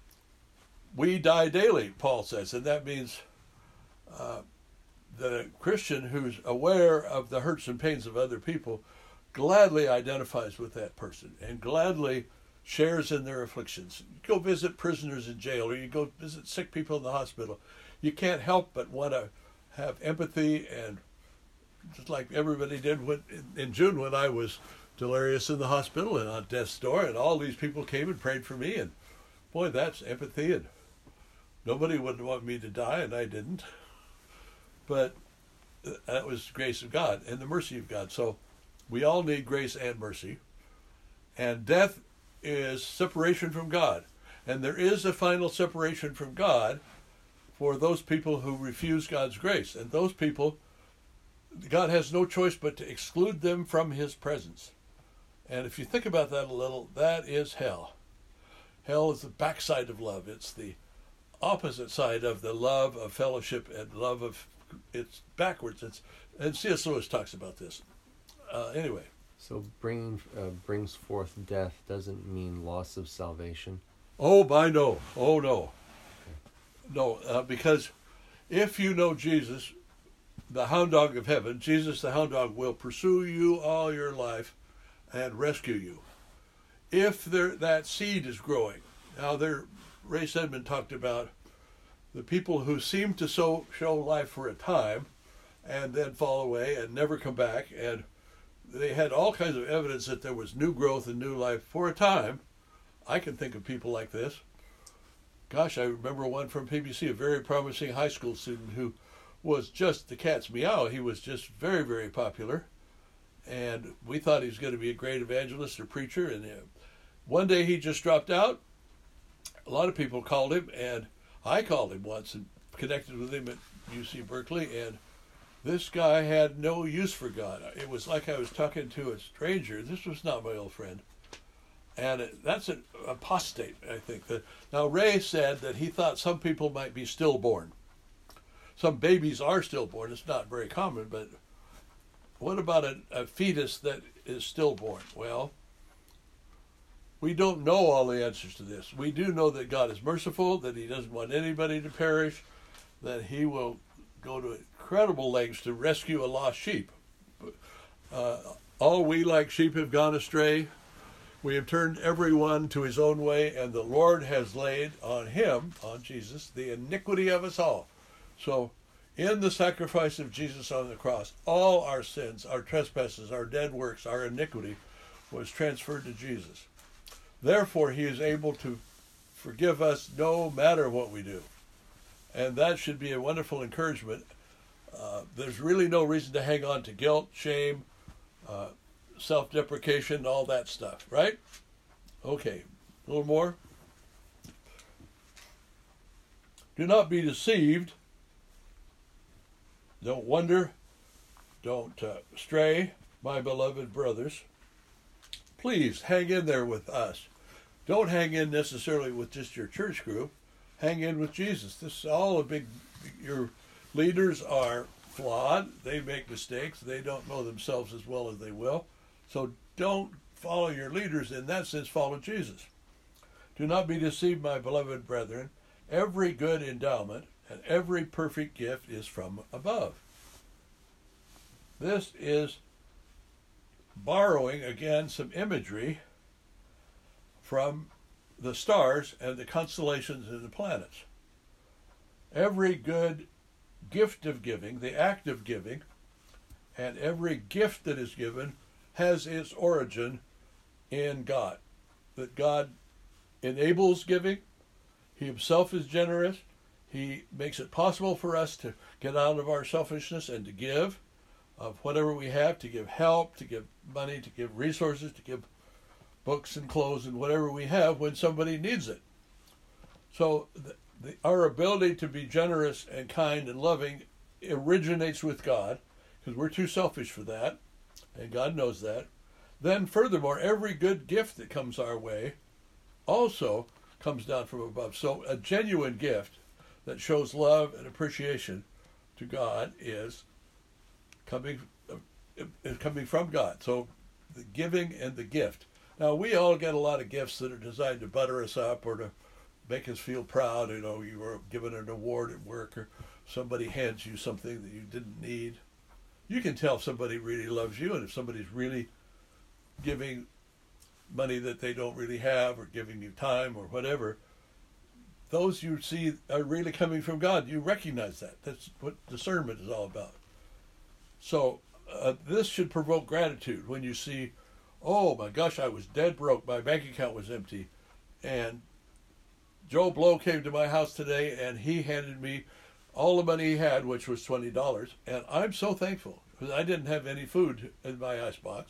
we die daily, Paul says, and that means uh, the Christian who's aware of the hurts and pains of other people gladly identifies with that person and gladly shares in their afflictions. You go visit prisoners in jail, or you go visit sick people in the hospital. You can't help but want to have empathy, and just like everybody did when, in June when I was delirious in the hospital and on death's door, and all these people came and prayed for me, and boy, that's empathy, and nobody would want me to die, and I didn't. But that was the grace of God and the mercy of God. So we all need grace and mercy, and death is separation from God. And there is a final separation from God for those people who refuse God's grace. And those people, God has no choice but to exclude them from his presence. And if you think about that a little, that is hell. Hell is the backside of love. It's the opposite side of the love of fellowship and love of it's backwards. It's and C S Lewis talks about this. Uh, anyway. So bringing uh, brings forth death doesn't mean loss of salvation. Oh, my no. Oh, no. No, uh, because if you know Jesus, the hound dog of heaven, Jesus the hound dog will pursue you all your life and rescue you. If there, that seed is growing. Now, there, Ray Sedman talked about the people who seem to sow, show life for a time and then fall away and never come back. And they had all kinds of evidence that there was new growth and new life for a time. I can think of people like this. Gosh, I remember one from P B C, a very promising high school student who was just the cat's meow. He was just very, very popular. And we thought he was going to be a great evangelist or preacher. And uh, one day he just dropped out. A lot of people called him, and I called him once and connected with him at U C Berkeley. And this guy had no use for God. It was like I was talking to a stranger. This was not my old friend. And it, that's an apostate, I think. That, now, Ray said that he thought some people might be stillborn. Some babies are stillborn. It's not very common, but what about a, a fetus that is stillborn? Well, we don't know all the answers to this. We do know that God is merciful, that he doesn't want anybody to perish, that he will go to incredible lengths to rescue a lost sheep. Uh, all we like sheep have gone astray. We have turned everyone to his own way, and the Lord has laid on him, on Jesus, the iniquity of us all. So, in the sacrifice of Jesus on the cross, all our sins, our trespasses, our dead works, our iniquity was transferred to Jesus. Therefore, he is able to forgive us no matter what we do. And that should be a wonderful encouragement. Uh, there's really no reason to hang on to guilt, shame, uh, self-deprecation, all that stuff, right? Okay, a little more. Do not be deceived. Don't wonder. Don't uh, stray, my beloved brothers. Please hang in there with us. Don't hang in necessarily with just your church group. Hang in with Jesus. This is all a big, your leaders are flawed. They make mistakes. They don't know themselves as well as they will. So don't follow your leaders. In that sense, follow Jesus. Do not be deceived, my beloved brethren. Every good endowment and every perfect gift is from above. This is borrowing, again, some imagery from the stars and the constellations and the planets. Every good gift of giving, the act of giving, and every gift that is given has its origin in God. That God enables giving. He himself is generous. He makes it possible for us to get out of our selfishness and to give of whatever we have, to give help, to give money, to give resources, to give books and clothes and whatever we have when somebody needs it. So the, the, our ability to be generous and kind and loving originates with God, because we're too selfish for that, and God knows that. Then furthermore, every good gift that comes our way also comes down from above. So a genuine gift that shows love and appreciation to God is coming is coming from God. So the giving and the gift. Now, we all get a lot of gifts that are designed to butter us up or to make us feel proud. You know, you were given an award at work, or somebody hands you something that you didn't need. You can tell if somebody really loves you, and if somebody's really giving money that they don't really have, or giving you time or whatever, those you see are really coming from God. You recognize that. That's what discernment is all about. So uh, this should provoke gratitude when you see, oh my gosh, I was dead broke, my bank account was empty, and Joe Blow came to my house today and he handed me all the money he had, which was twenty dollars, and I'm so thankful because I didn't have any food in my icebox.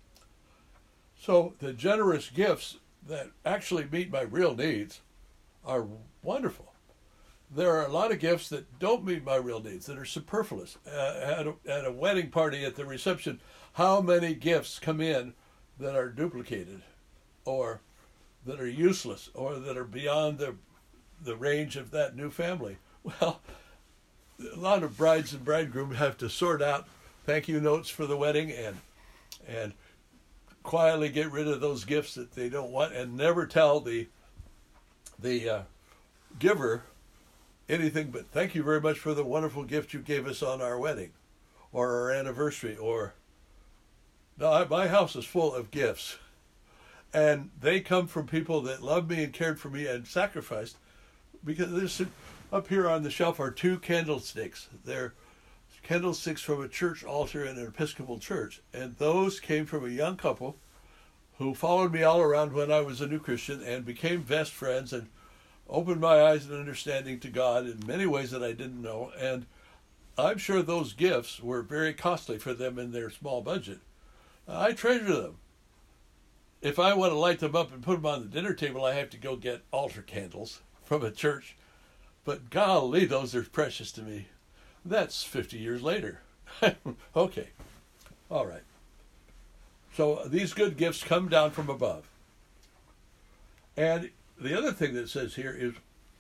So the generous gifts that actually meet my real needs are wonderful. There are a lot of gifts that don't meet my real needs, that are superfluous. Uh, at, a, at a wedding party, at the reception, how many gifts come in that are duplicated or that are useless or that are beyond the, the range of that new family? Well, a lot of brides and bridegrooms have to sort out thank you notes for the wedding and and quietly get rid of those gifts that they don't want and never tell the the uh, giver anything but thank you very much for the wonderful gift you gave us on our wedding or our anniversary. Or no, I, my house is full of gifts, and they come from people that loved me and cared for me and sacrificed. Because this up here on the shelf are two candlesticks. They're candlesticks from a church altar in an Episcopal church, and those came from a young couple who followed me all around when I was a new Christian and became best friends and opened my eyes and understanding to God in many ways that I didn't know. And I'm sure those gifts were very costly for them in their small budget. I treasure them. If I want to light them up and put them on the dinner table, I have to go get altar candles from a church. But golly, those are precious to me. That's fifty years later. Okay. All right. So these good gifts come down from above. And the other thing that it says here is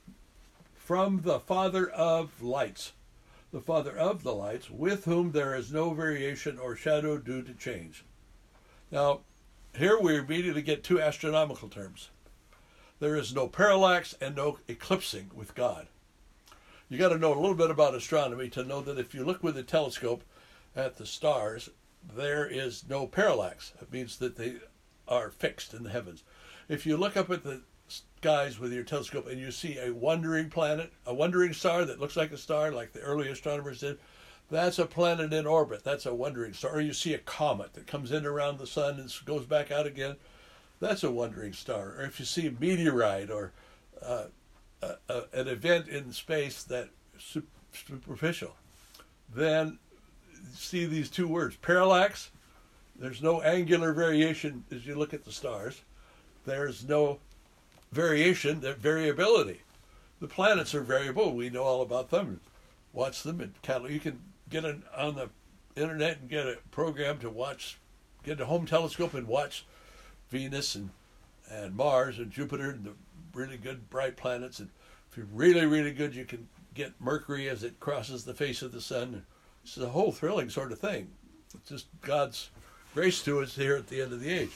from the Father of lights. The Father of the lights, with whom there is no variation or shadow due to change. Now, here we immediately get two astronomical terms. There is no parallax and no eclipsing with God. You got to know a little bit about astronomy to know that if you look with a telescope at the stars, there is no parallax. It means that they are fixed in the heavens. If you look up at the skies with your telescope and you see a wandering planet, a wandering star that looks like a star, like the early astronomers did, that's a planet in orbit. That's a wandering star. Or you see a comet that comes in around the sun and goes back out again. That's a wandering star. Or if you see a meteorite or uh, a, a, an event in space that is superficial, then see these two words, parallax. There's no angular variation as you look at the stars. There's no variation, that variability. The planets are variable. We know all about them. Watch them and catalog. You can get an, on the internet and get a program to watch, get a home telescope and watch Venus and and Mars and Jupiter and the really good bright planets. And if you're really, really good, you can get Mercury as it crosses the face of the sun. It's a whole thrilling sort of thing. It's just God's grace to us here at the end of the age.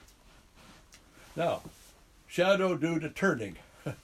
Now, shadow due to turning.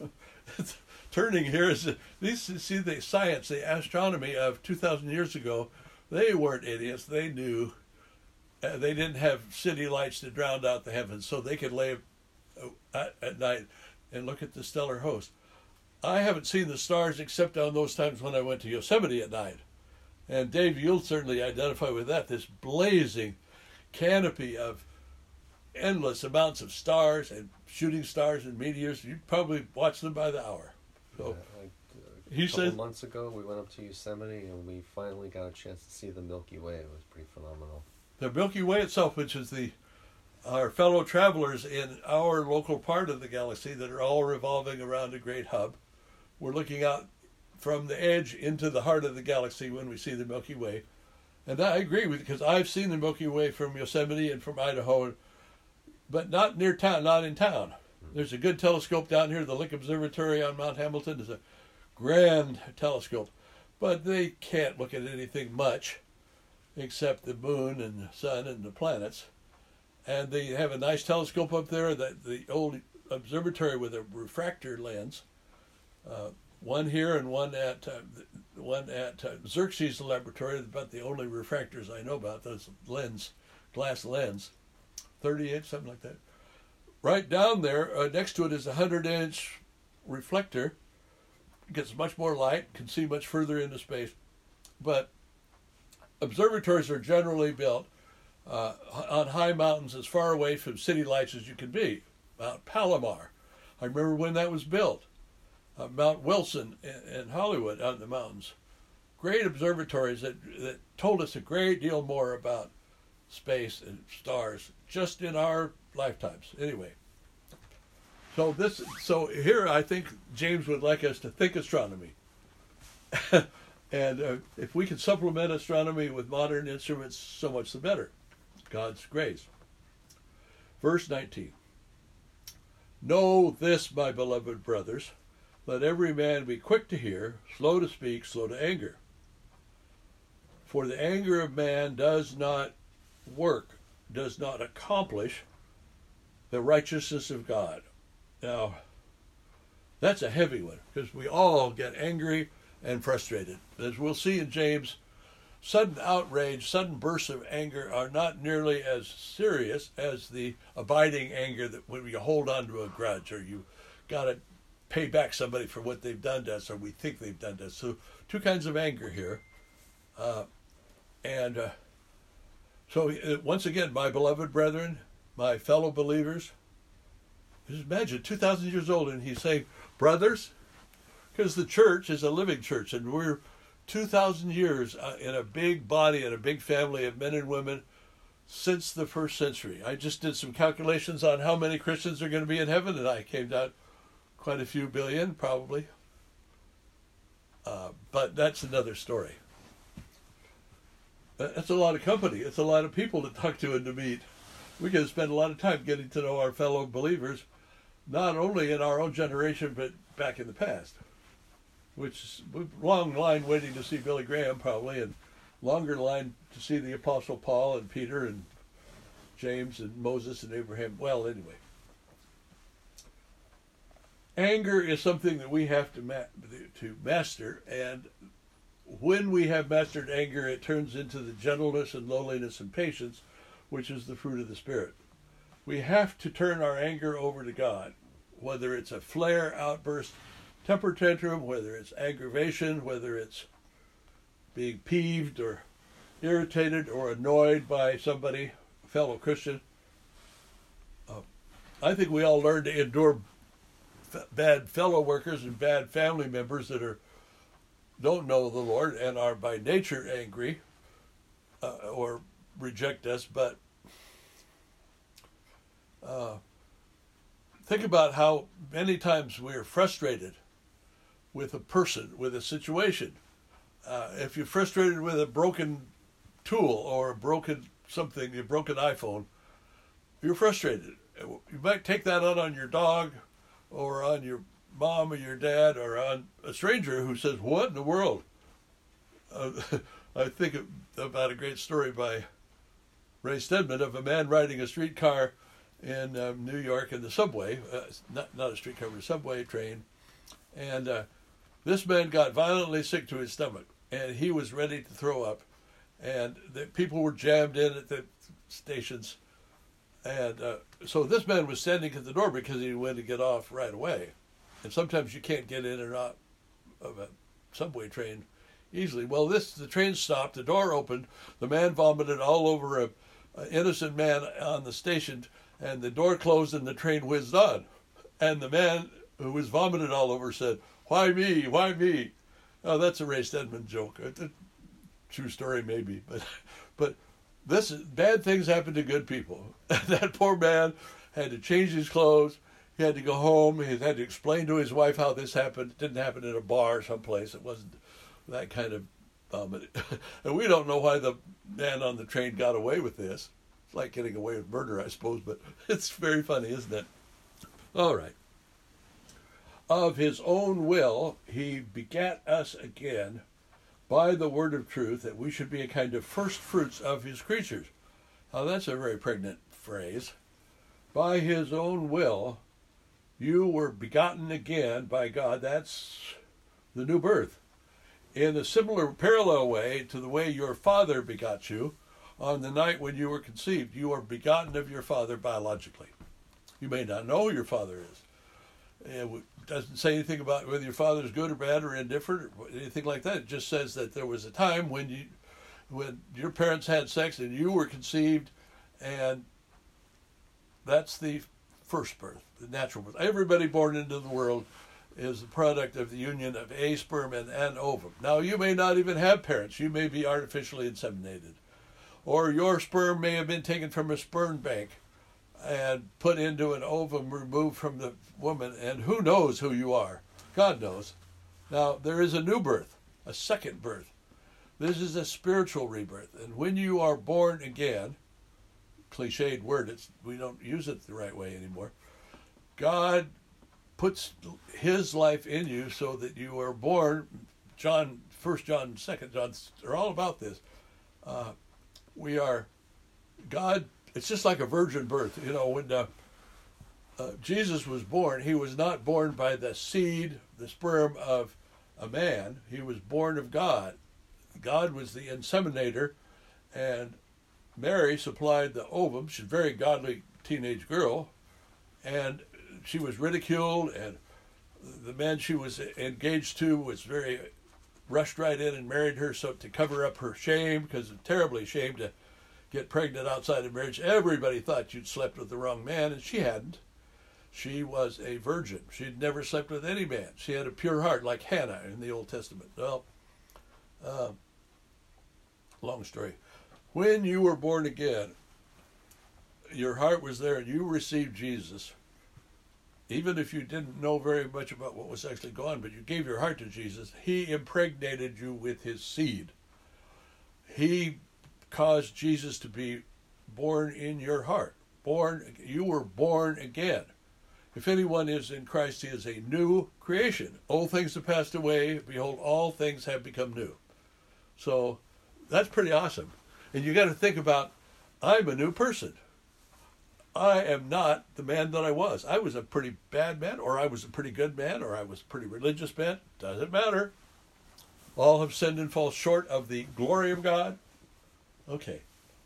Turning here is, these, see the science, the astronomy of two thousand years ago, they weren't idiots. They knew. Uh, they didn't have city lights to drown out the heavens, so they could lay at, at night and look at the stellar host. I haven't seen the stars except on those times when I went to Yosemite at night. And Dave, you'll certainly identify with that, this blazing canopy of endless amounts of stars and shooting stars and meteors. You'd probably watch them by the hour. So yeah, like, uh, he a couple says, months ago, we went up to Yosemite and we finally got a chance to see the Milky Way. It was pretty phenomenal. The Milky Way itself, which is the our fellow travelers in our local part of the galaxy that are all revolving around a great hub. We're looking out from the edge into the heart of the galaxy when we see the Milky Way. And I agree with you, because I've seen the Milky Way from Yosemite and from Idaho, but not near town, not in town. There's a good telescope down here. The Lick Observatory on Mount Hamilton is a grand telescope, but they can't look at anything much except the moon and the sun and the planets. And they have a nice telescope up there, that the old observatory with a refractor lens, uh, one here and one at uh, one at uh, Xerxes Laboratory, about the only refractors I know about, those lens, glass lens, thirty inch, something like that. Right down there, uh, next to it is a one hundred inch reflector. Gets much more light, can see much further into space. But observatories are generally built uh, on high mountains as far away from city lights as you can be. Mount Palomar, I remember when that was built. Uh, Mount Wilson in, in Hollywood out in the mountains. Great observatories that, that told us a great deal more about space and stars just in our lifetimes. Anyway, so this, so here I think James would like us to think astronomy. And uh, if we can supplement astronomy with modern instruments, so much the better. God's grace. Verse nineteen. Know this, my beloved brothers, let every man be quick to hear, slow to speak, slow to anger. For the anger of man does not work, does not accomplish the righteousness of God. Now, that's a heavy one, because we all get angry and frustrated. As we'll see in James, sudden outrage, sudden bursts of anger are not nearly as serious as the abiding anger that when you hold on to a grudge, or you got to pay back somebody for what they've done to us, or we think they've done to us. So two kinds of anger here. Uh, and uh, so uh, once again, my beloved brethren, my fellow believers, just imagine two thousand years old, and he's saying, brothers, because the church is a living church, and we're two thousand years uh, in a big body and a big family of men and women since the first century. I just did some calculations on how many Christians are going to be in heaven, and I came down quite a few billion, probably. Uh, but that's another story. That's a lot of company. It's a lot of people to talk to and to meet. We can spend a lot of time getting to know our fellow believers, not only in our own generation, but back in the past. Which is a long line waiting to see Billy Graham, probably, and longer line to see the Apostle Paul and Peter and James and Moses and Abraham. Well, anyway. Anger is something that we have to ma- to master, and when we have mastered anger, it turns into the gentleness and lowliness and patience, which is the fruit of the Spirit. We have to turn our anger over to God, whether it's a flare, outburst, temper tantrum, whether it's aggravation, whether it's being peeved or irritated or annoyed by somebody, a fellow Christian. Uh, I think we all learn to endure f- bad fellow workers and bad family members that are don't know the Lord and are by nature angry uh, or reject us, but uh, think about how many times we're frustrated with a person, with a situation. Uh, if you're frustrated with a broken tool or a broken something, a broken iPhone, you're frustrated. You might take that out on your dog or on your mom or your dad or on a stranger who says, what in the world? Uh, I think about a great story by Ray Stedman of a man riding a streetcar in um, New York in the subway, uh, not, not a streetcar, but a subway train. And uh, this man got violently sick to his stomach, and he was ready to throw up. And the people were jammed in at the stations. And uh, so this man was standing at the door because he wanted to get off right away. And sometimes you can't get in and out of a subway train easily. Well, this the train stopped, the door opened, the man vomited all over a, a innocent man on the station, and the door closed and the train whizzed on. And the man who was vomited all over said, why me? Why me? Oh, that's a Ray Stedman joke. A, a true story maybe, but but this is, bad things happen to good people. That poor man had to change his clothes. He had to go home. He had to explain to his wife how this happened. It didn't happen in a bar someplace. It wasn't that kind of vomit. And we don't know why the man on the train got away with this. It's like getting away with murder, I suppose, but it's very funny, isn't it? All right. Of his own will, he begat us again by the word of truth, that we should be a kind of first fruits of his creatures. Now, that's a very pregnant phrase. By his own will, you were begotten again by God. That's the new birth. In a similar parallel way to the way your father begot you on the night when you were conceived, you are begotten of your father biologically. You may not know who your father is. It doesn't say anything about whether your father is good or bad or indifferent or anything like that. It just says that there was a time when you, when your parents had sex and you were conceived, and that's the first birth, the natural birth. Everybody born into the world is the product of the union of a sperm and an ovum. Now, you may not even have parents. You may be artificially inseminated. Or your sperm may have been taken from a sperm bank and put into an ovum removed from the woman, and who knows who you are? God knows. Now, there is a new birth, a second birth. This is a spiritual rebirth. And when you are born again, cliched word, it's, we don't use it the right way anymore, God puts his life in you so that you are born. John, First John, Second John are all about this. Uh, we are, God, it's just like a virgin birth. You know, when uh, uh, Jesus was born, he was not born by the seed, the sperm of a man. He was born of God. God was the inseminator, and Mary supplied the ovum. She's a very godly teenage girl, and she was ridiculed, and the man she was engaged to was very rushed right in and married her so to cover up her shame, because it's terribly ashamed to get pregnant outside of marriage. Everybody thought you'd slept with the wrong man, and she hadn't. She was a virgin. She'd never slept with any man. She had a pure heart, like Hannah in the Old Testament. Well, uh, long story. When you were born again, your heart was there and you received Jesus. Even if you didn't know very much about what was actually going on, but you gave your heart to Jesus, he impregnated you with his seed. He caused Jesus to be born in your heart. Born, you were born again. If anyone is in Christ, he is a new creation. Old things have passed away. Behold, all things have become new. So that's pretty awesome. And you got to think about, I'm a new person. I am not the man that I was. I was a pretty bad man, or I was a pretty good man, or I was a pretty religious man. Doesn't matter. All have sinned and fall short of the glory of God. Okay.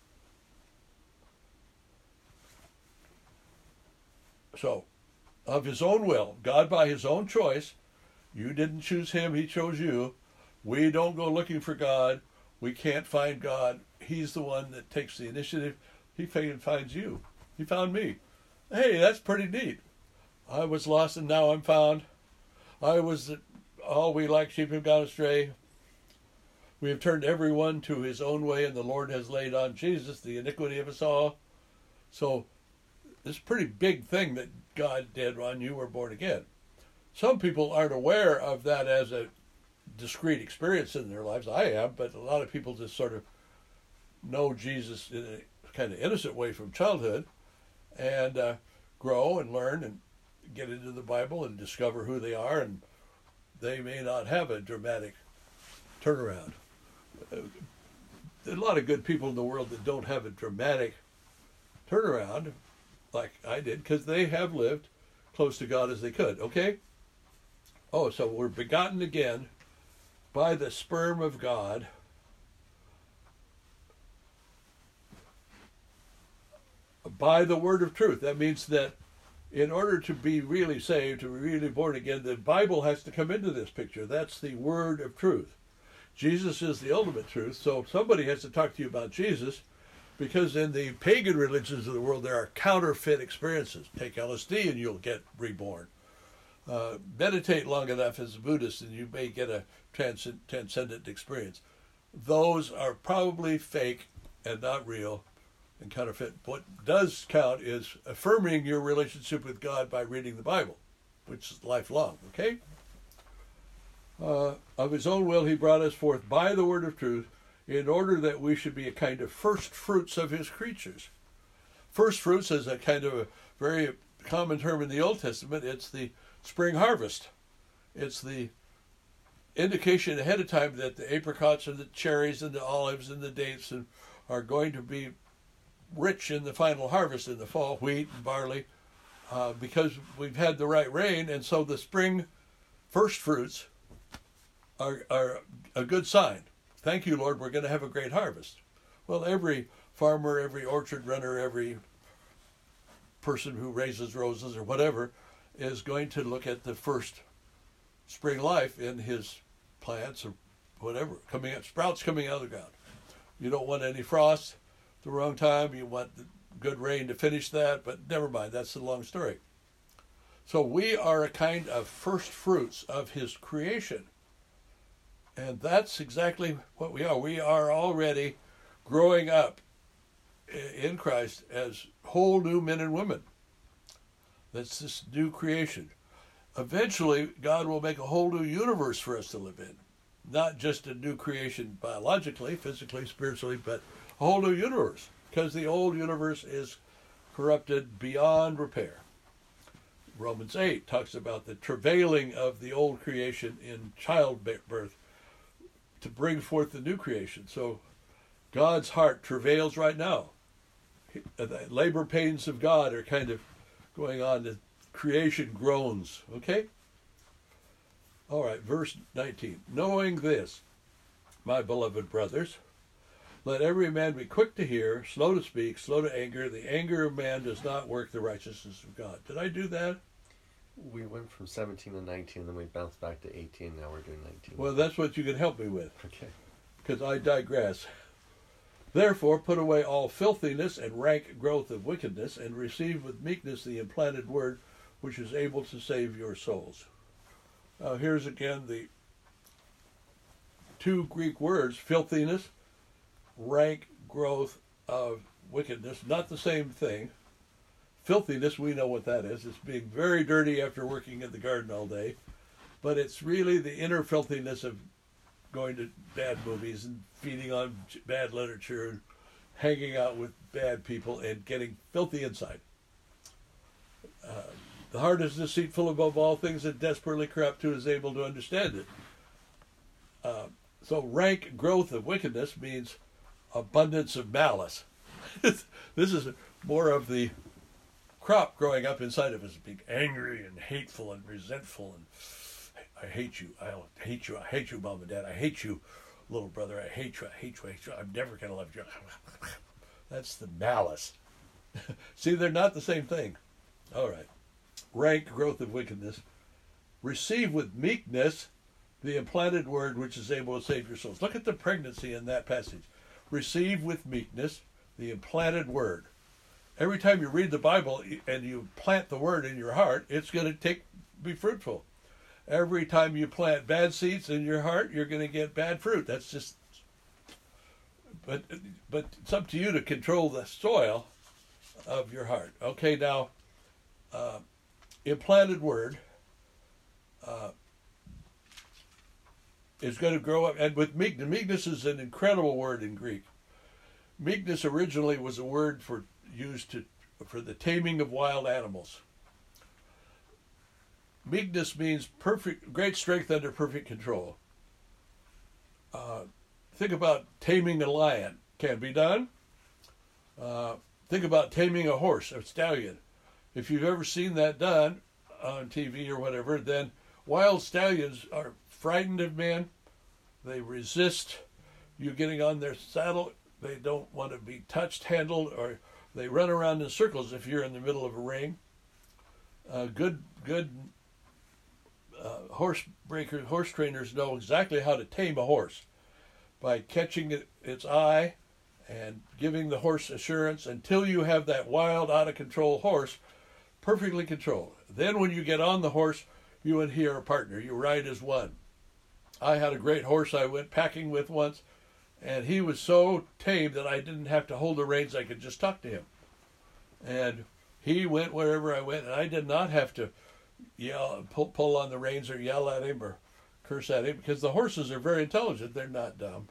So, of his own will, God by his own choice, you didn't choose him, he chose you. We don't go looking for God. We can't find God. He's the one that takes the initiative. He finds you. He found me. Hey, that's pretty neat. I was lost and now I'm found. I was all we like sheep have gone astray. We have turned everyone to his own way, and the Lord has laid on Jesus the iniquity of us all. So this pretty big thing that God did when you were born again. Some people aren't aware of that as a discrete experience in their lives. I am, but a lot of people just sort of know Jesus in a kind of innocent way from childhood, and uh, grow and learn and get into the Bible and discover who they are, and they may not have a dramatic turnaround. Uh, there are a lot of good people in the world that don't have a dramatic turnaround like I did, because they have lived close to God as they could, okay? Oh, so we're begotten again by the sperm of God, by the word of truth. That means that in order to be really saved, to be really born again, the Bible has to come into this picture. That's the word of truth. Jesus is the ultimate truth, so somebody has to talk to you about Jesus, because in the pagan religions of the world, there are counterfeit experiences. Take L S D and you'll get reborn. Uh, meditate long enough as a Buddhist and you may get a transcend- transcendent experience. Those are probably fake and not real and counterfeit. What does count is affirming your relationship with God by reading the Bible, which is lifelong, okay? Uh, of his own will he brought us forth by the word of truth, in order that we should be a kind of first fruits of his creatures. First fruits is a kind of a very common term in the Old Testament. It's the spring harvest. It's the indication ahead of time that the apricots and the cherries and the olives and the dates and are going to be rich in the final harvest in the fall, wheat and barley, uh, because we've had the right rain, and so the spring first fruits are, are a good sign. Thank you, Lord, we're going to have a great harvest. Well, every farmer, every orchard runner, every person who raises roses or whatever is going to look at the first spring life in his plants or whatever, coming out, sprouts coming out of the ground. You don't want any frost at the wrong time. You want the good rain to finish that, but never mind, that's a long story. So we are a kind of first fruits of his creation. And that's exactly what we are. We are already growing up in Christ as whole new men and women. That's this new creation. Eventually, God will make a whole new universe for us to live in. Not just a new creation biologically, physically, spiritually, but a whole new universe. Because the old universe is corrupted beyond repair. Romans eight talks about the travailing of the old creation in childbirth to bring forth the new creation. So God's heart travails right now. The labor pains of God are kind of going on. The creation groans. Okay? All right, verse nineteen. Knowing this, my beloved brothers, let every man be quick to hear, slow to speak, slow to anger. The anger of man does not work the righteousness of God. Did I do that? We went from seventeen to nineteen, then we bounced back to eighteen. Now we're doing nineteen. Well, that's what you can help me with. Okay. Because I digress. Therefore, put away all filthiness and rank growth of wickedness, and receive with meekness the implanted word, which is able to save your souls. Now, here's again the two Greek words, filthiness, rank growth of wickedness. Not the same thing. Filthiness, we know what that is. It's being very dirty after working in the garden all day. But it's really the inner filthiness of going to bad movies and feeding on bad literature and hanging out with bad people and getting filthy inside. Uh, the heart is deceitful above all things and desperately corrupt. Who is able to understand it? Uh, so rank growth of wickedness means abundance of malice. This is more of the crop growing up inside of us, being angry and hateful and resentful and I hate you. I hate you. I hate you, Mom and Dad. I hate you, little brother. I hate you. I hate you. I hate you. I'm never going to love you. That's the malice. See, they're not the same thing. All right. Rank growth of wickedness. Receive with meekness the implanted word which is able to save your souls. Look at the pregnancy in that passage. Receive with meekness the implanted word. Every time you read the Bible and you plant the word in your heart, it's going to take be fruitful. Every time you plant bad seeds in your heart, you're going to get bad fruit. That's just, but but it's up to you to control the soil of your heart. Okay, now, uh, implanted word uh, is going to grow up, and with meekness, meekness is an incredible word in Greek. Meekness originally was a word for used to for the taming of wild animals. Meekness means perfect, great strength under perfect control. Uh, think about taming a lion. Can be done. Uh, think about taming a horse, a stallion. If you've ever seen that done on T V or whatever, then wild stallions are frightened of man. They resist you getting on their saddle. They don't want to be touched, handled, or they run around in circles if you're in the middle of a ring. Uh, good, good uh, horse breakers, horse trainers know exactly how to tame a horse by catching it, its eye and giving the horse assurance until you have that wild, out-of-control horse perfectly controlled. Then when you get on the horse, you and he are a partner. You ride as one. I had a great horse I went packing with once, and he was so tame that I didn't have to hold the reins. I could just talk to him. And he went wherever I went, and I did not have to yell, pull, pull on the reins or yell at him or curse at him, because the horses are very intelligent. They're not dumb.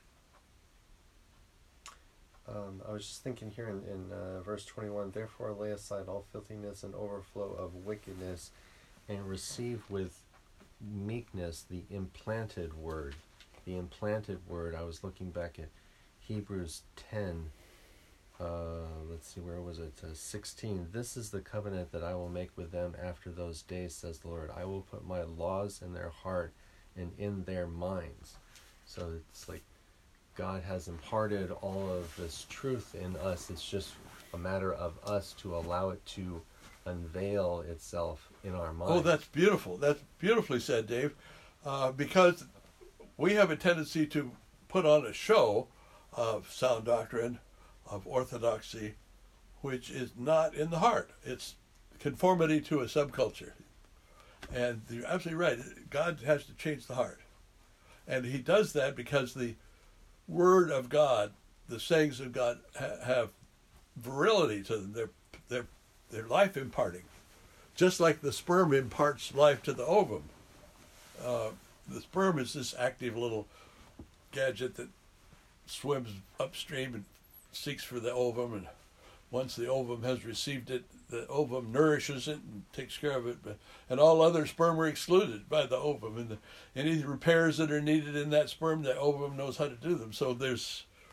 Um, I was just thinking here in, in uh, verse twenty-one, therefore lay aside all filthiness and overflow of wickedness, and receive with meekness the implanted word. The implanted word, I was looking back at Hebrews ten, uh, let's see, where was it, uh, sixteen. This is the covenant that I will make with them after those days, says the Lord. I will put my laws in their heart and in their minds. So it's like God has imparted all of this truth in us. It's just a matter of us to allow it to unveil itself in our minds. Oh, that's beautiful. That's beautifully said, Dave. Uh, because we have a tendency to put on a show of sound doctrine, of orthodoxy, which is not in the heart. It's conformity to a subculture. And you're absolutely right. God has to change the heart. And he does that because the Word of God, the sayings of God, ha- have virility to them. They're, they're, they're life imparting. Just like the sperm imparts life to the ovum. Uh, the sperm is this active little gadget that swims upstream and seeks for the ovum, and once the ovum has received it, the ovum nourishes it and takes care of it, but, and all other sperm are excluded by the ovum, and the, any repairs that are needed in that sperm, the ovum knows how to do them. So there's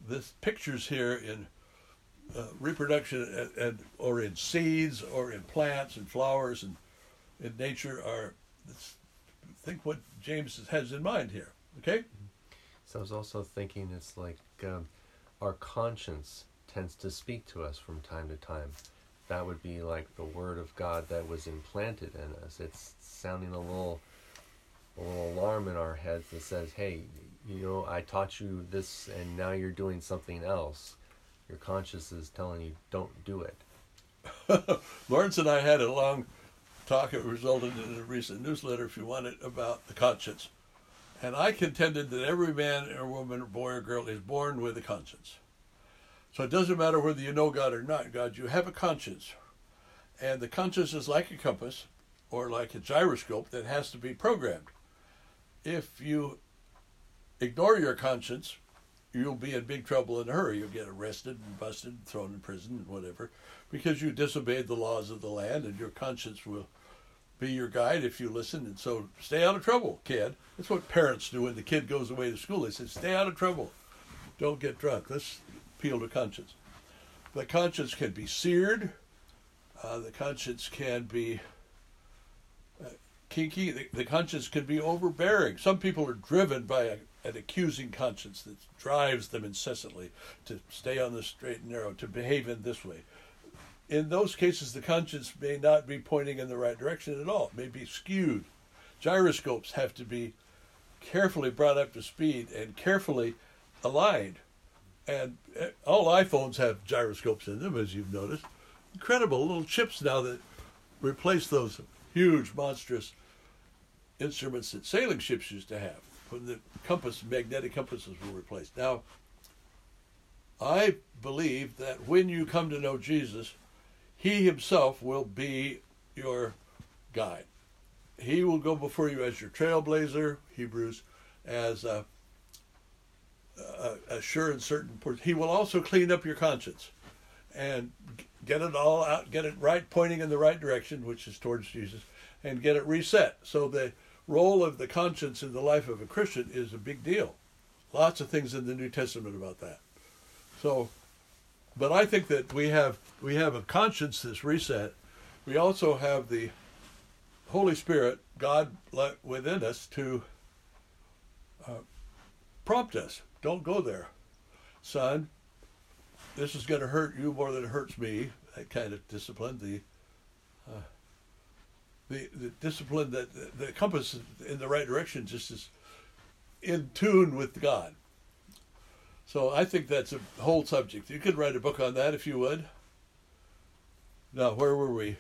this pictures here in uh, reproduction and, and or in seeds or in plants and flowers and in nature are, let's think what James has in mind here. Okay? So I was also thinking it's like um, our conscience tends to speak to us from time to time. That would be like the word of God that was implanted in us. It's sounding a little, a little alarm in our heads that says, hey, you know, I taught you this and now you're doing something else. Your conscience is telling you, don't do it. Lawrence and I had a long talk. It resulted in a recent newsletter, if you want it, about the conscience. And I contended that every man or woman, or boy or girl, is born with a conscience. So it doesn't matter whether you know God or not God, you have a conscience. And the conscience is like a compass or like a gyroscope that has to be programmed. If you ignore your conscience, you'll be in big trouble in a hurry. You'll get arrested and busted and thrown in prison and whatever because you disobeyed the laws of the land, and your conscience will be your guide if you listen. And so stay out of trouble, kid. That's what parents do when the kid goes away to school. They say, stay out of trouble. Don't get drunk. Let's appeal to conscience. The conscience can be seared. Uh, the conscience can be uh, kinky. The, the conscience can be overbearing. Some people are driven by a, an accusing conscience that drives them incessantly to stay on the straight and narrow, to behave in this way. In those cases, the conscience may not be pointing in the right direction at all. It may be skewed. Gyroscopes have to be carefully brought up to speed and carefully aligned. And all iPhones have gyroscopes in them, as you've noticed. Incredible little chips now that replace those huge, monstrous instruments that sailing ships used to have when the compass, magnetic compasses were replaced. Now, I believe that when you come to know Jesus, He Himself will be your guide. He will go before you as your trailblazer, Hebrews, as a, a, a sure and certain person. He will also clean up your conscience and get it all out, get it right, pointing in the right direction, which is towards Jesus, and get it reset. So the role of the conscience in the life of a Christian is a big deal. Lots of things in the New Testament about that. So, but I think that we have we have a conscience that's reset. We also have the Holy Spirit, God within us, to uh, prompt us. Don't go there, son. This is going to hurt you more than it hurts me. That kind of discipline, the uh, the the discipline that the, the compass in the right direction just is in tune with God. So I think that's a whole subject. You could write a book on that if you would. Now, where were we?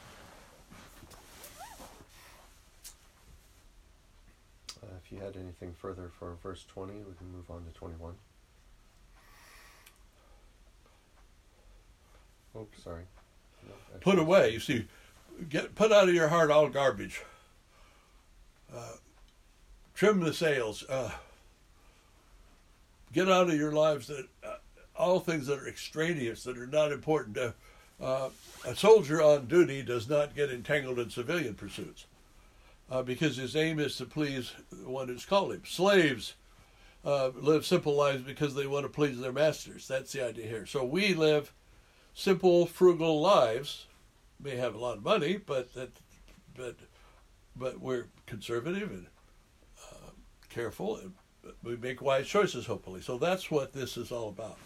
Uh, if you had anything further for verse twenty, we can move on to twenty-one. Oh, sorry. No, put away. You see, get put out of your heart all garbage. Uh, trim the sails. Uh, get out of your lives that uh, all things that are extraneous, that are not important. Uh, uh, a soldier on duty does not get entangled in civilian pursuits uh, because his aim is to please the one who's called him. Slaves uh, live simple lives because they want to please their masters. That's the idea here. So we live simple, frugal lives. May have a lot of money, but that, but but we're conservative and uh, careful, and we make wise choices, hopefully. So that's what this is all about.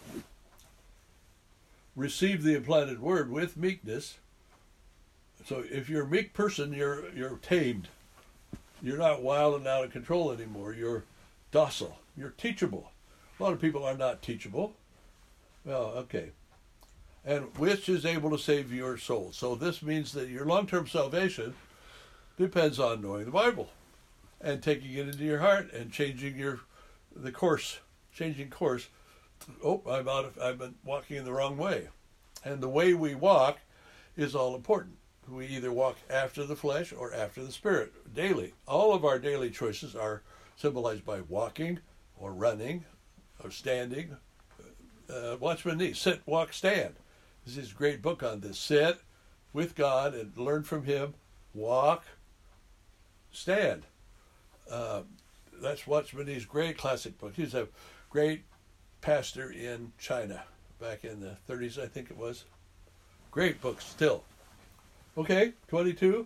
Receive the implanted word with meekness. So if you're a meek person, you're you're tamed. You're not wild and out of control anymore. You're docile. You're teachable. A lot of people are not teachable. Well, okay. And which is able to save your soul. So this means that your long-term salvation depends on knowing the Bible and taking it into your heart and changing your the course, changing course. Oh, I'm out of, I've been walking in the wrong way. And the way we walk is all important. We either walk after the flesh or after the spirit daily. All of our daily choices are symbolized by walking or running or standing. Uh, Watchman Nee, sit, walk, stand. This is a great book on this. Sit with God and learn from Him. Walk, stand. Uh, that's Watchman Nee's great classic book. He's a great pastor in China back in the thirties, I think it was. Great book still. Okay, twenty-two.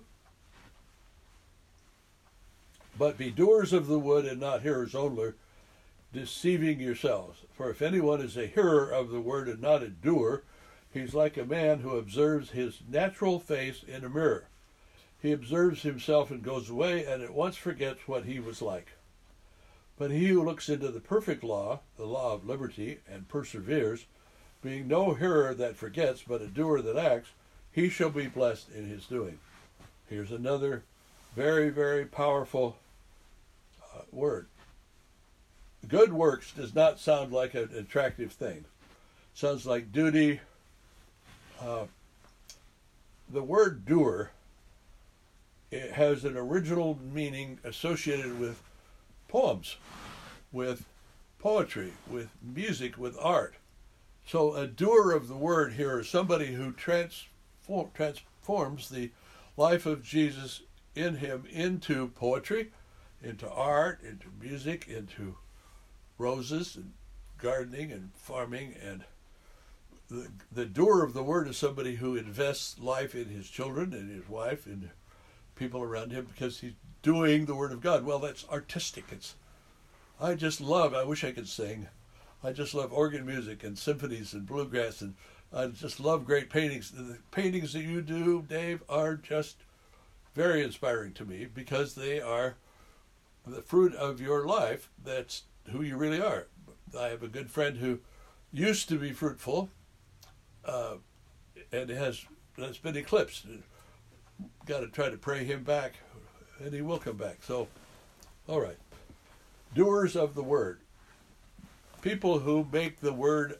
But be doers of the word and not hearers only, deceiving yourselves. For if anyone is a hearer of the word and not a doer, he's like a man who observes his natural face in a mirror. He observes himself and goes away and at once forgets what he was like. But he who looks into the perfect law, the law of liberty, and perseveres, being no hearer that forgets, but a doer that acts, he shall be blessed in his doing. Here's another very, very powerful uh, word. Good works does not sound like an attractive thing. It sounds like duty. Uh, the word doer, it has an original meaning associated with poems, with poetry, with music, with art. So a doer of the word here is somebody who transform, transforms the life of Jesus in him into poetry, into art, into music, into roses and gardening and farming. And the, the doer of the word is somebody who invests life in his children and his wife and people around him because he's doing the word of God. Well, that's artistic. It's I just love, I wish I could sing. I just love organ music and symphonies and bluegrass, and I just love great paintings. The paintings that you do, Dave, are just very inspiring to me because they are the fruit of your life. That's who you really are. I have a good friend who used to be fruitful uh, and has that's been eclipsed. Got to try to pray him back, and he will come back. So, all right. Doers of the word. People who make the word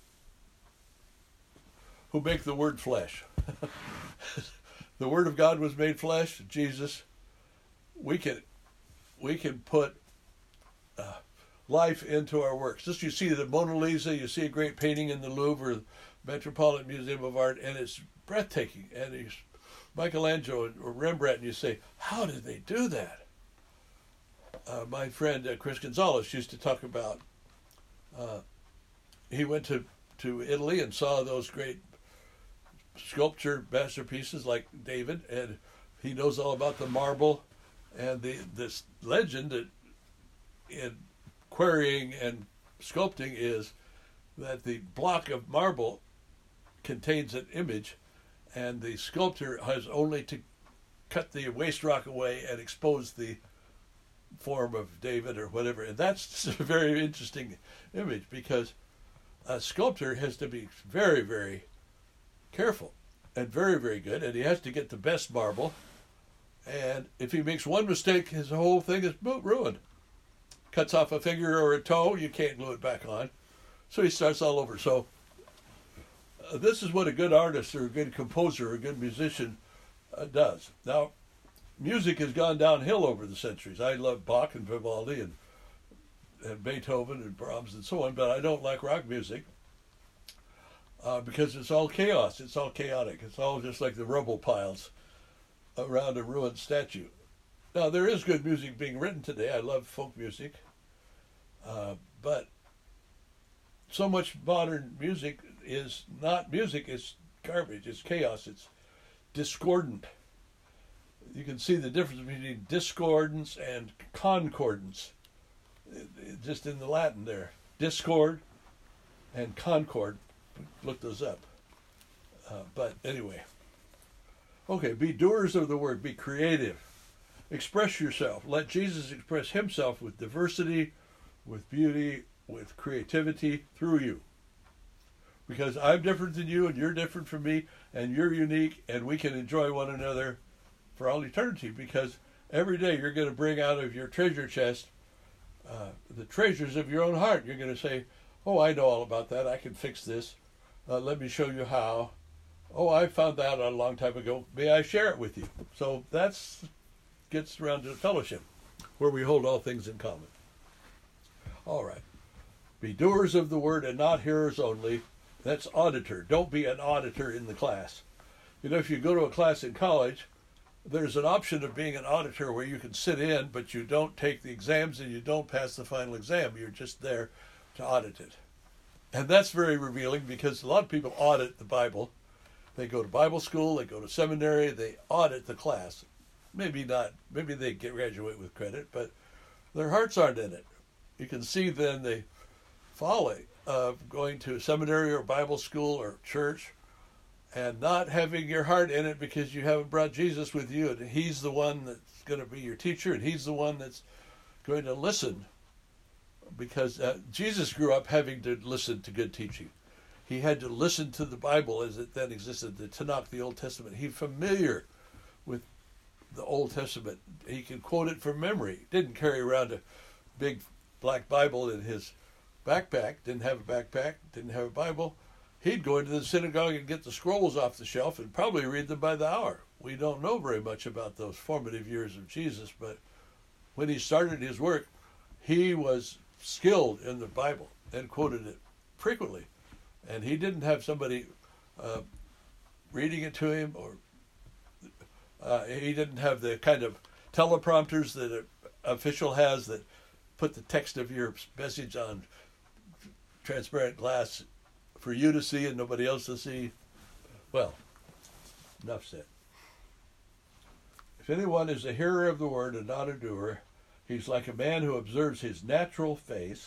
who make the word flesh. The word of God was made flesh, Jesus. We can we can put uh, life into our works. Just you see the Mona Lisa, you see a great painting in the Louvre, Metropolitan Museum of Art, and it's breathtaking. And he's Michelangelo or Rembrandt, and you say, how did they do that? Uh, my friend uh, Chris Gonzalez used to talk about, uh, he went to, to Italy and saw those great sculpture masterpieces like David, and he knows all about the marble and the this legend that in quarrying and sculpting is that the block of marble contains an image, and the sculptor has only to cut the waste rock away and expose the form of David or whatever. And that's a very interesting image because a sculptor has to be very, very careful and very, very good, and he has to get the best marble. And if he makes one mistake, his whole thing is ruined. Cuts off a finger or a toe, you can't glue it back on. So he starts all over. So uh, this is what a good artist or a good composer or a good musician uh, does. Now, music has gone downhill over the centuries. I love Bach and Vivaldi and, and Beethoven and Brahms and so on, but I don't like rock music uh, because it's all chaos. It's all chaotic. It's all just like the rubble piles around a ruined statue. Now, there is good music being written today. I love folk music. Uh, but so much modern music is not music. It's garbage. It's chaos. It's discordant. You can see the difference between discordance and concordance. It, it, just in the Latin there. Discord and concord. Look those up. Uh, but anyway. Okay, be doers of the word. Be creative. Express yourself. Let Jesus express himself with diversity, with beauty, with creativity through you. Because I'm different than you, and you're different from me, and you're unique, and we can enjoy one another for all eternity, because every day you're going to bring out of your treasure chest uh, the treasures of your own heart. You're going to say, oh, I know all about that. I can fix this. Uh, let me show you how. Oh, I found that out a long time ago. May I share it with you? So that's gets around to fellowship, where we hold all things in common. All right. Be doers of the word and not hearers only. That's auditor. Don't be an auditor in the class. You know, if you go to a class in college, there's an option of being an auditor where you can sit in, but you don't take the exams and you don't pass the final exam. You're just there to audit it. And that's very revealing because a lot of people audit the Bible. They go to Bible school, they go to seminary, they audit the class. Maybe not, maybe they get graduate with credit, but their hearts aren't in it. You can see then the folly of going to seminary or Bible school or church and not having your heart in it because you haven't brought Jesus with you, and he's the one that's going to be your teacher, and he's the one that's going to listen. Because uh, Jesus grew up having to listen to good teaching. He had to listen to the Bible as it then existed, the Tanakh, the Old Testament. He's familiar with the Old Testament. He can quote it from memory. Didn't carry around a big black Bible in his backpack. Didn't have a backpack. Didn't have a Bible. He'd go into the synagogue and get the scrolls off the shelf and probably read them by the hour. We don't know very much about those formative years of Jesus, but when he started his work, he was skilled in the Bible and quoted it frequently. And he didn't have somebody uh, reading it to him, or uh, he didn't have the kind of teleprompters that an official has that put the text of your message on transparent glass for you to see and nobody else to see. Well, enough said. If anyone is a hearer of the word and not a doer, he's like a man who observes his natural face.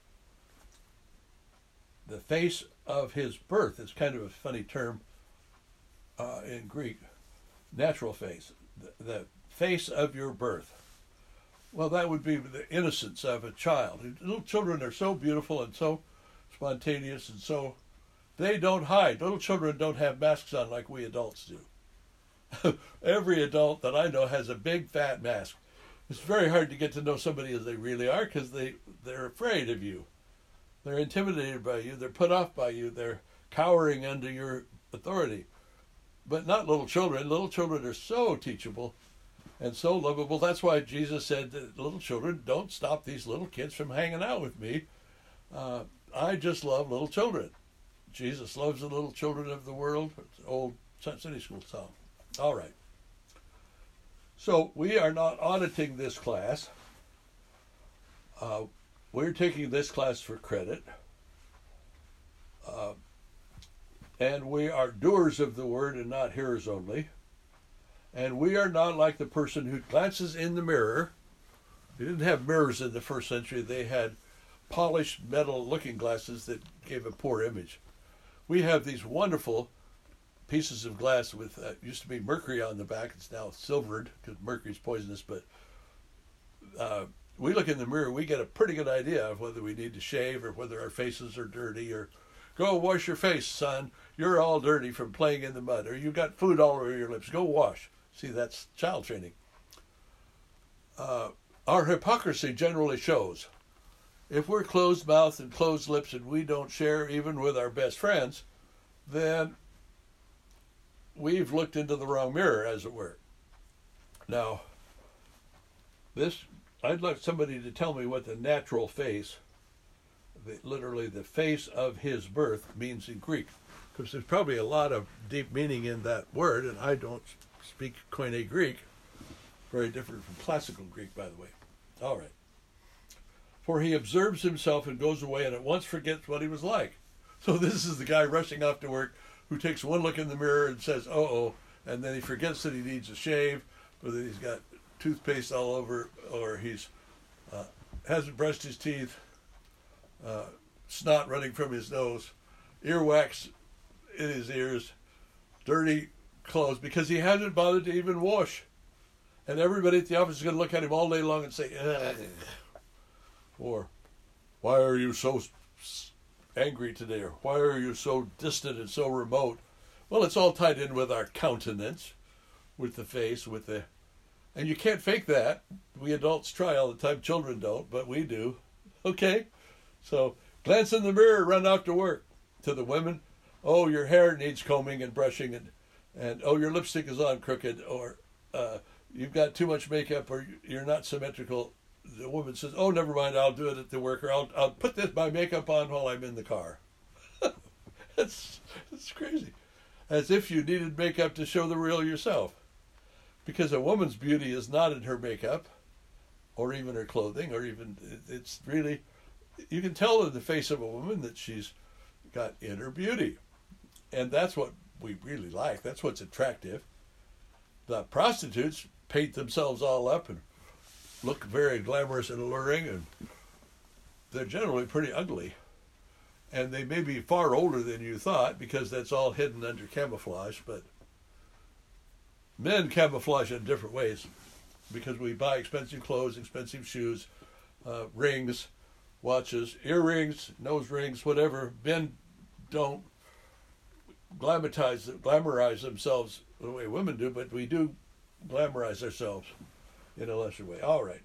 The face of his birth is kind of a funny term uh, in Greek. Natural face. The, the face of your birth. Well, that would be the innocence of a child. Little children are so beautiful and so spontaneous and so... They don't hide. Little children don't have masks on like we adults do. Every adult that I know has a big fat mask. It's very hard to get to know somebody as they really are because they, they're afraid of you. They're intimidated by you. They're put off by you. They're cowering under your authority. But not little children. Little children are so teachable and so lovable. That's why Jesus said that little children, don't stop these little kids from hanging out with me. Uh, I just love little children. Jesus loves the little children of the world. It's an old Sunday school song. All right. So we are not auditing this class. Uh, we're taking this class for credit. Uh, and we are doers of the word and not hearers only. And we are not like the person who glances in the mirror. They didn't have mirrors in the first century. They had polished metal looking glasses that gave a poor image. We have these wonderful pieces of glass with, uh, used to be mercury on the back. It's now silvered because mercury is poisonous. But uh, we look in the mirror, we get a pretty good idea of whether we need to shave or whether our faces are dirty, or go wash your face, son. You're all dirty from playing in the mud. Or you got food all over your lips. Go wash. See, that's child training. Uh, our hypocrisy generally shows. If we're closed-mouthed and closed lips and we don't share even with our best friends, then we've looked into the wrong mirror, as it were. Now, this, I'd like somebody to tell me what the natural face, the, literally the face of his birth, means in Greek. Because there's probably a lot of deep meaning in that word, and I don't speak Koine Greek. Very different from classical Greek, by the way. All right. For he observes himself and goes away and at once forgets what he was like. So this is the guy rushing off to work who takes one look in the mirror and says, uh-oh, and then he forgets that he needs a shave, or that he's got toothpaste all over, or he's uh, hasn't brushed his teeth, uh, snot running from his nose, earwax in his ears, dirty clothes, because he hasn't bothered to even wash. And everybody at the office is going to look at him all day long and say, ugh. Or, why are you so angry today? Or, why are you so distant and so remote? Well, it's all tied in with our countenance, with the face, with the... And you can't fake that. We adults try all the time. Children don't, but we do. Okay? So, glance in the mirror, run out to work. To the women, oh, your hair needs combing and brushing, and, and oh, your lipstick is on crooked, or uh, you've got too much makeup, or you're not symmetrical. The woman says, oh, never mind, I'll do it at the work, or I'll, I'll put this my makeup on while I'm in the car. That's, that's crazy. As if you needed makeup to show the real yourself. Because a woman's beauty is not in her makeup, or even her clothing, or even, it's really, you can tell in the face of a woman that she's got inner beauty. And that's what we really like. That's what's attractive. The prostitutes paint themselves all up and look very glamorous and alluring, and they're generally pretty ugly. And they may be far older than you thought because that's all hidden under camouflage, but men camouflage in different ways because we buy expensive clothes, expensive shoes, uh, rings, watches, earrings, nose rings, whatever. Men don't glamorize, glamorize themselves the way women do, but we do glamorize ourselves in a lesser way. All right.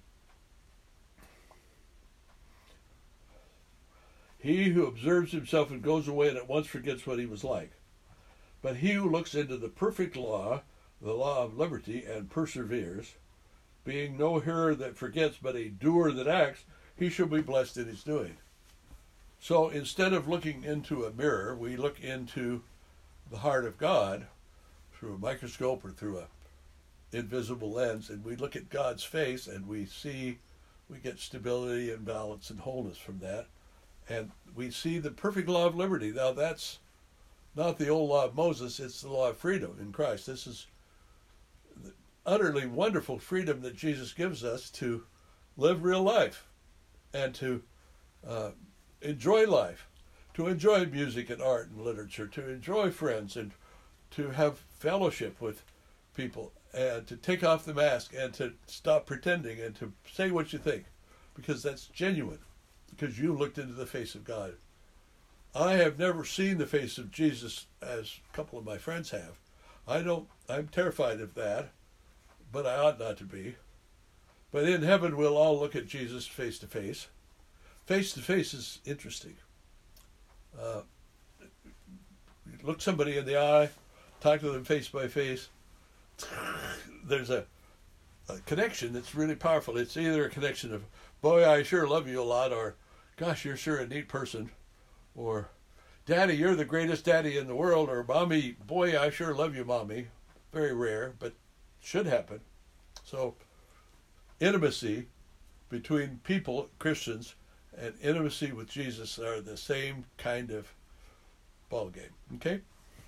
He who observes himself and goes away and at once forgets what he was like. But he who looks into the perfect law, the law of liberty, and perseveres, being no hearer that forgets, but a doer that acts, he shall be blessed in his doing. So instead of looking into a mirror, we look into the heart of God through a microscope or through a invisible lens, and we look at God's face and we see, we get stability and balance and wholeness from that. And we see the perfect law of liberty. Now that's not the old law of Moses, it's the law of freedom in Christ. This is the utterly wonderful freedom that Jesus gives us to live real life and to uh, enjoy life, to enjoy music and art and literature, to enjoy friends and to have fellowship with people, and to take off the mask and to stop pretending and to say what you think, because that's genuine, because you looked into the face of God. I have never seen the face of Jesus as a couple of my friends have. I don't, I'm terrified of that, but I ought not to be. But in heaven we'll all look at Jesus face to face. Face to face is interesting. Uh, look somebody in the eye, talk to them face by face. There's a, a connection that's really powerful. It's either a connection of, boy, I sure love you a lot, or, gosh, you're sure a neat person, or, Daddy, you're the greatest daddy in the world, or, Mommy, boy, I sure love you, Mommy. Very rare, but should happen. So, intimacy between people, Christians, and intimacy with Jesus are the same kind of ball game. Okay?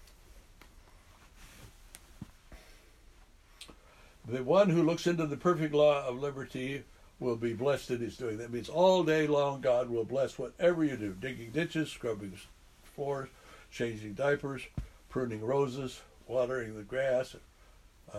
The one who looks into the perfect law of liberty will be blessed in his doing. That means all day long God will bless whatever you do. Digging ditches, scrubbing floors, changing diapers, pruning roses, watering the grass, uh,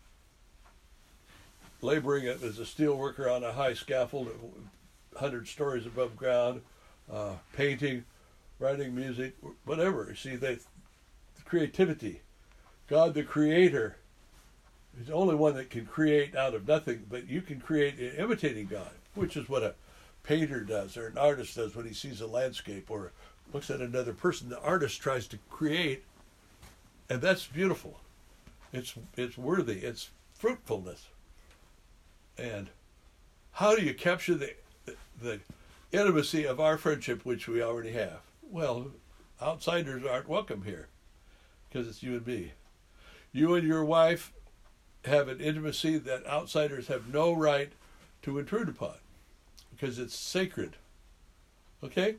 laboring as a steel worker on a high scaffold one hundred stories above ground, uh, painting, writing music, whatever. You see, they, creativity. God the Creator is the only one that can create out of nothing, but you can create in imitating God, which is what a painter does or an artist does when he sees a landscape or looks at another person. The artist tries to create, and that's beautiful. It's it's worthy. It's fruitfulness. And how do you capture the the intimacy of our friendship, which we already have? Well, outsiders aren't welcome here because it's you and me. You and your wife have an intimacy that outsiders have no right to intrude upon because it's sacred. Okay?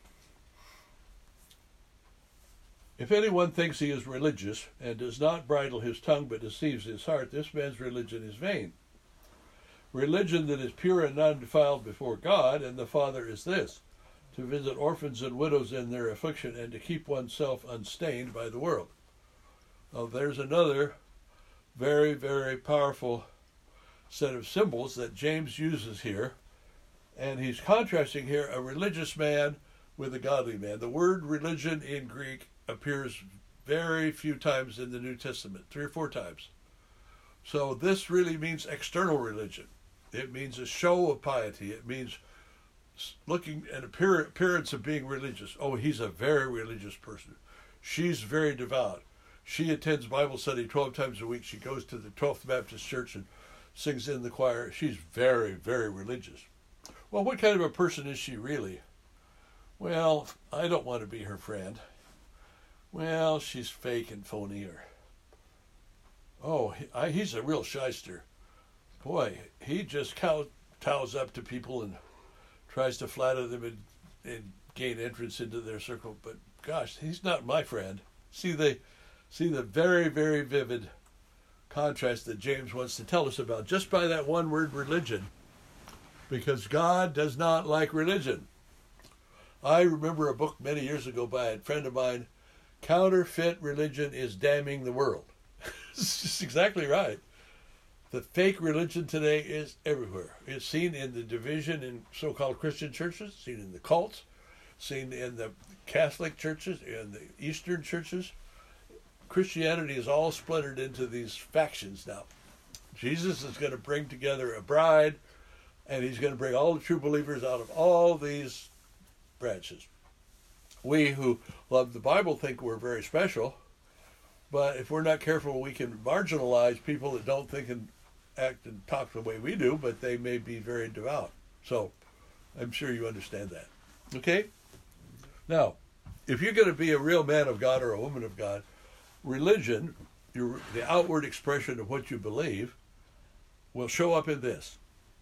If anyone thinks he is religious and does not bridle his tongue but deceives his heart, this man's religion is vain. Religion that is pure and undefiled before God and the Father is this: to visit orphans and widows in their affliction and to keep oneself unstained by the world. Now, there's another very, very powerful set of symbols that James uses here, and he's contrasting here a religious man with a godly man. The word religion in Greek appears very few times in the New Testament, three or four times. So this really means external religion. It means a show of piety. It means looking at appear, appearance of being religious. Oh, he's a very religious person. She's very devout. She attends Bible study twelve times a week. She goes to the twelfth Baptist Church and sings in the choir. She's very, very religious. Well, what kind of a person is she really? Well, I don't want to be her friend. Well, she's fake and phony. Or, oh, he, I, he's a real shyster. Boy, he just kowtows up to people and tries to flatter them and, and gain entrance into their circle. But gosh, he's not my friend. See the, see the very, very vivid contrast that James wants to tell us about just by that one word, religion. Because God does not like religion. I remember a book many years ago by a friend of mine, Counterfeit Religion is Damning the World. It's just exactly right. The fake religion today is everywhere. It's seen in the division in so-called Christian churches, seen in the cults, seen in the Catholic churches, in the Eastern churches. Christianity is all splintered into these factions now. Jesus is going to bring together a bride, and he's going to bring all the true believers out of all these branches. We who love the Bible think we're very special, but if we're not careful, we can marginalize people that don't think and act and talk the way we do, but they may be very devout. So I'm sure you understand that. Okay? Now, if you're going to be a real man of God or a woman of God, religion, your, the outward expression of what you believe, will show up in this.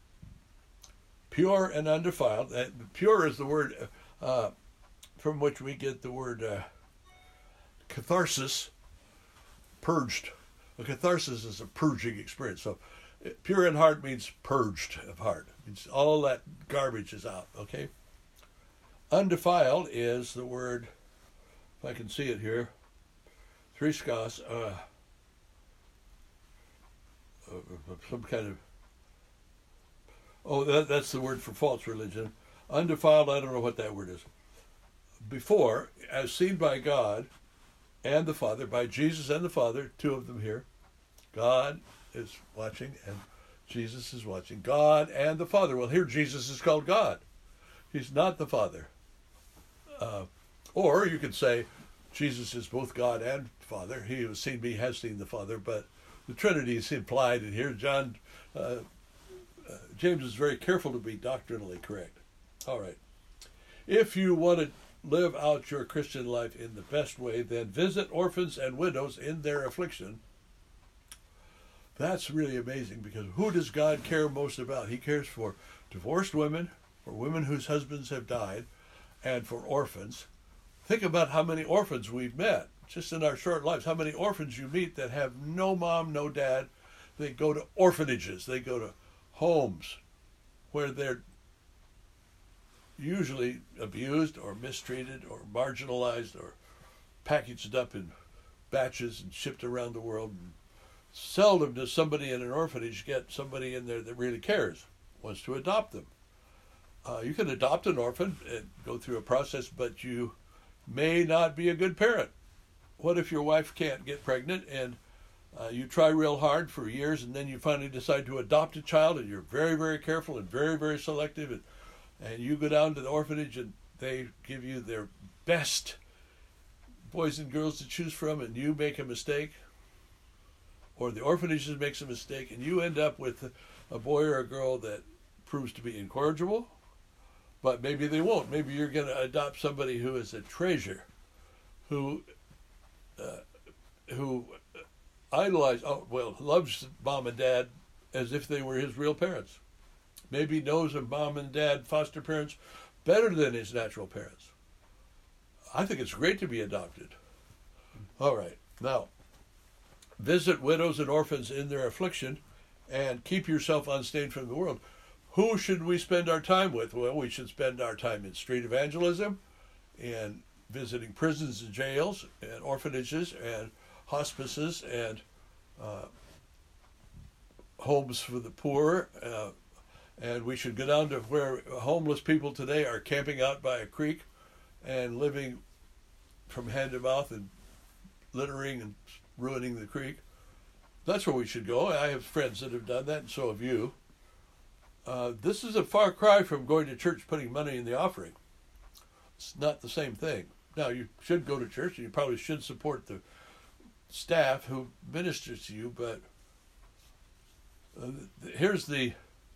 Pure and undefiled. Uh, pure is the word uh, from which we get the word uh, catharsis, purged. A catharsis is a purging experience. So pure in heart means purged of heart. It means all that garbage is out, okay? Undefiled is the word, if I can see it here, thriskos, uh, uh, some kind of, oh, that, that's the word for false religion. Undefiled, I don't know what that word is. Before, as seen by God and the Father, by Jesus and the Father, two of them here, God is watching and Jesus is watching. God and the Father. Well, here Jesus is called God. He's not the Father. Uh, or you could say Jesus is both God and Father. He who has seen me has seen the Father, but the Trinity is implied in here. John, uh, uh, James is very careful to be doctrinally correct. All right. If you want to live out your Christian life in the best way, then visit orphans and widows in their affliction. That's really amazing, because who does God care most about? He cares for divorced women, for women whose husbands have died, and for orphans. Think about how many orphans we've met just in our short lives. How many orphans you meet that have no mom, no dad. They go to orphanages. They go to homes where they're usually abused or mistreated or marginalized or packaged up in batches and shipped around the world. Seldom does somebody in an orphanage get somebody in there that really cares, wants to adopt them. Uh, you can adopt an orphan and go through a process, but you may not be a good parent. What if your wife can't get pregnant and uh, you try real hard for years and then you finally decide to adopt a child and you're very, very careful and very, very selective, and, and you go down to the orphanage and they give you their best boys and girls to choose from, and you make a mistake, or the orphanage makes a mistake, and you end up with a boy or a girl that proves to be incorrigible, but maybe they won't. Maybe you're going to adopt somebody who is a treasure, who uh, who idolizes, oh, well, loves mom and dad as if they were his real parents. Maybe knows of mom and dad, foster parents, better than his natural parents. I think it's great to be adopted. All right, now, visit widows and orphans in their affliction and keep yourself unstained from the world. Who should we spend our time with? Well, we should spend our time in street evangelism, and visiting prisons and jails and orphanages and hospices and uh, homes for the poor. Uh, and we should go down to where homeless people today are camping out by a creek and living from hand to mouth and littering and ruining the creek. That's where we should go. I have friends that have done that, and so have you. Uh, this is a far cry from going to church putting money in the offering. It's not the same thing. Now, you should go to church, and you probably should support the staff who ministers to you, but uh, here's the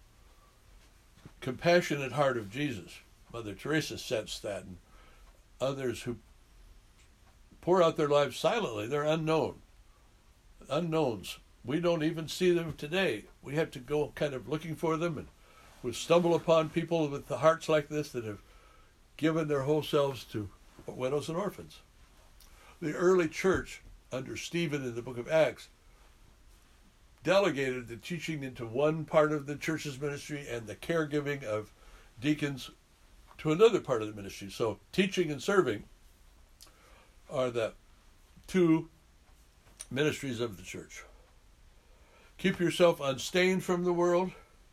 compassionate heart of Jesus. Mother Teresa sensed that, and others who pour out their lives silently. They're unknown. Unknowns. We don't even see them today. We have to go kind of looking for them, and we stumble upon people with the hearts like this that have given their whole selves to widows and orphans. The early church, under Stephen in the book of Acts, delegated the teaching into one part of the church's ministry and the caregiving of deacons to another part of the ministry. So teaching and serving are the two ministries of the church. Keep yourself unstained from the world.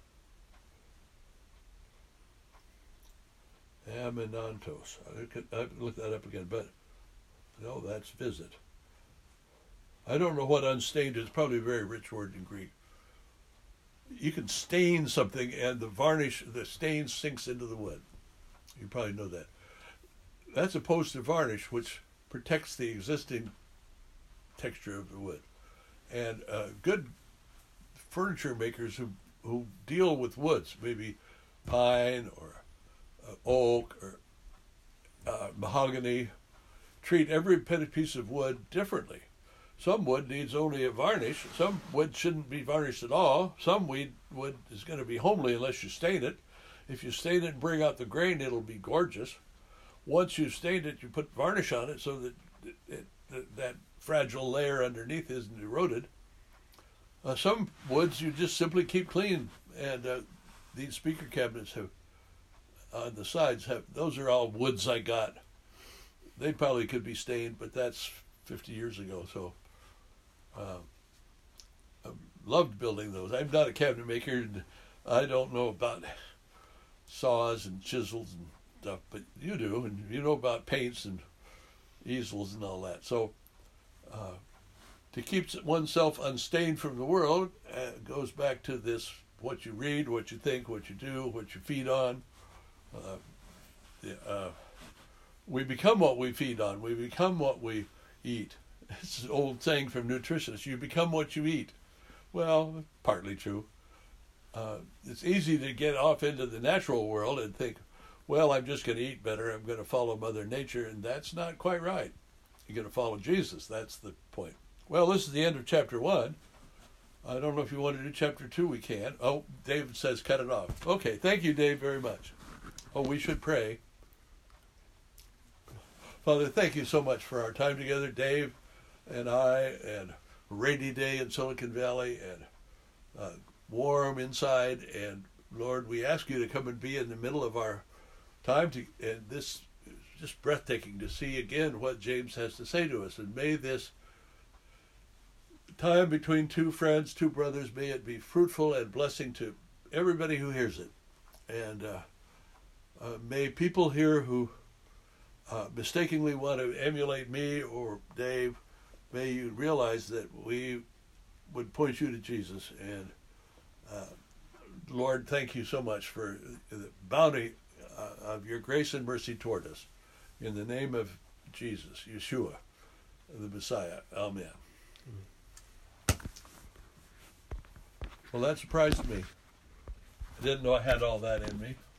Amenantos. I could, I could look that up again, but no, that's visit. I don't know what unstained is. Probably a very rich word in Greek. You can stain something and the varnish, the stain sinks into the wood. You probably know that. That's opposed to varnish, which protects the existing texture of the wood. And uh, good furniture makers who, who deal with woods, maybe pine or uh, oak or uh, mahogany, treat every piece of wood differently. Some wood needs only a varnish. Some wood shouldn't be varnished at all. Some wood is going to be homely unless you stain it. If you stain it and bring out the grain, it'll be gorgeous. Once you've stained it, you put varnish on it so that it, it, that, that fragile layer underneath isn't eroded. Uh, some woods you just simply keep clean, and uh, these speaker cabinets have on the sides have those are all woods I got. They probably could be stained, but that's fifty years ago. So uh, I loved building those. I'm not a cabinet maker, and I don't know about saws and chisels and stuff, but you do, and you know about paints and easels and all that. So uh, to keep oneself unstained from the world uh, goes back to this: what you read, what you think, what you do, what you feed on. Uh, the, uh, we become what we feed on. We become what we eat. It's an old saying from nutritionists: you become what you eat. Well, partly true. Uh, it's easy to get off into the natural world and think, well, I'm just going to eat better. I'm going to follow Mother Nature, and that's not quite right. You're going to follow Jesus. That's the point. Well, this is the end of chapter one. I don't know if you want to do chapter two. We can. Oh, David says cut it off. Okay, thank you, Dave, very much. Oh, we should pray. Father, thank you so much for our time together, Dave and I, and rainy day in Silicon Valley, and uh, warm inside. And Lord, we ask you to come and be in the middle of our time, to, and this is just breathtaking to see again what James has to say to us. And may this time between two friends, two brothers, may it be fruitful and blessing to everybody who hears it. And uh, uh, may people here who uh, mistakenly want to emulate me or Dave, may you realize that we would point you to Jesus. And uh, Lord, thank you so much for the bounty uh, of your grace and mercy toward us. In the name of Jesus, Yeshua, the Messiah. Amen. Mm-hmm. Well, that surprised me. I didn't know I had all that in me.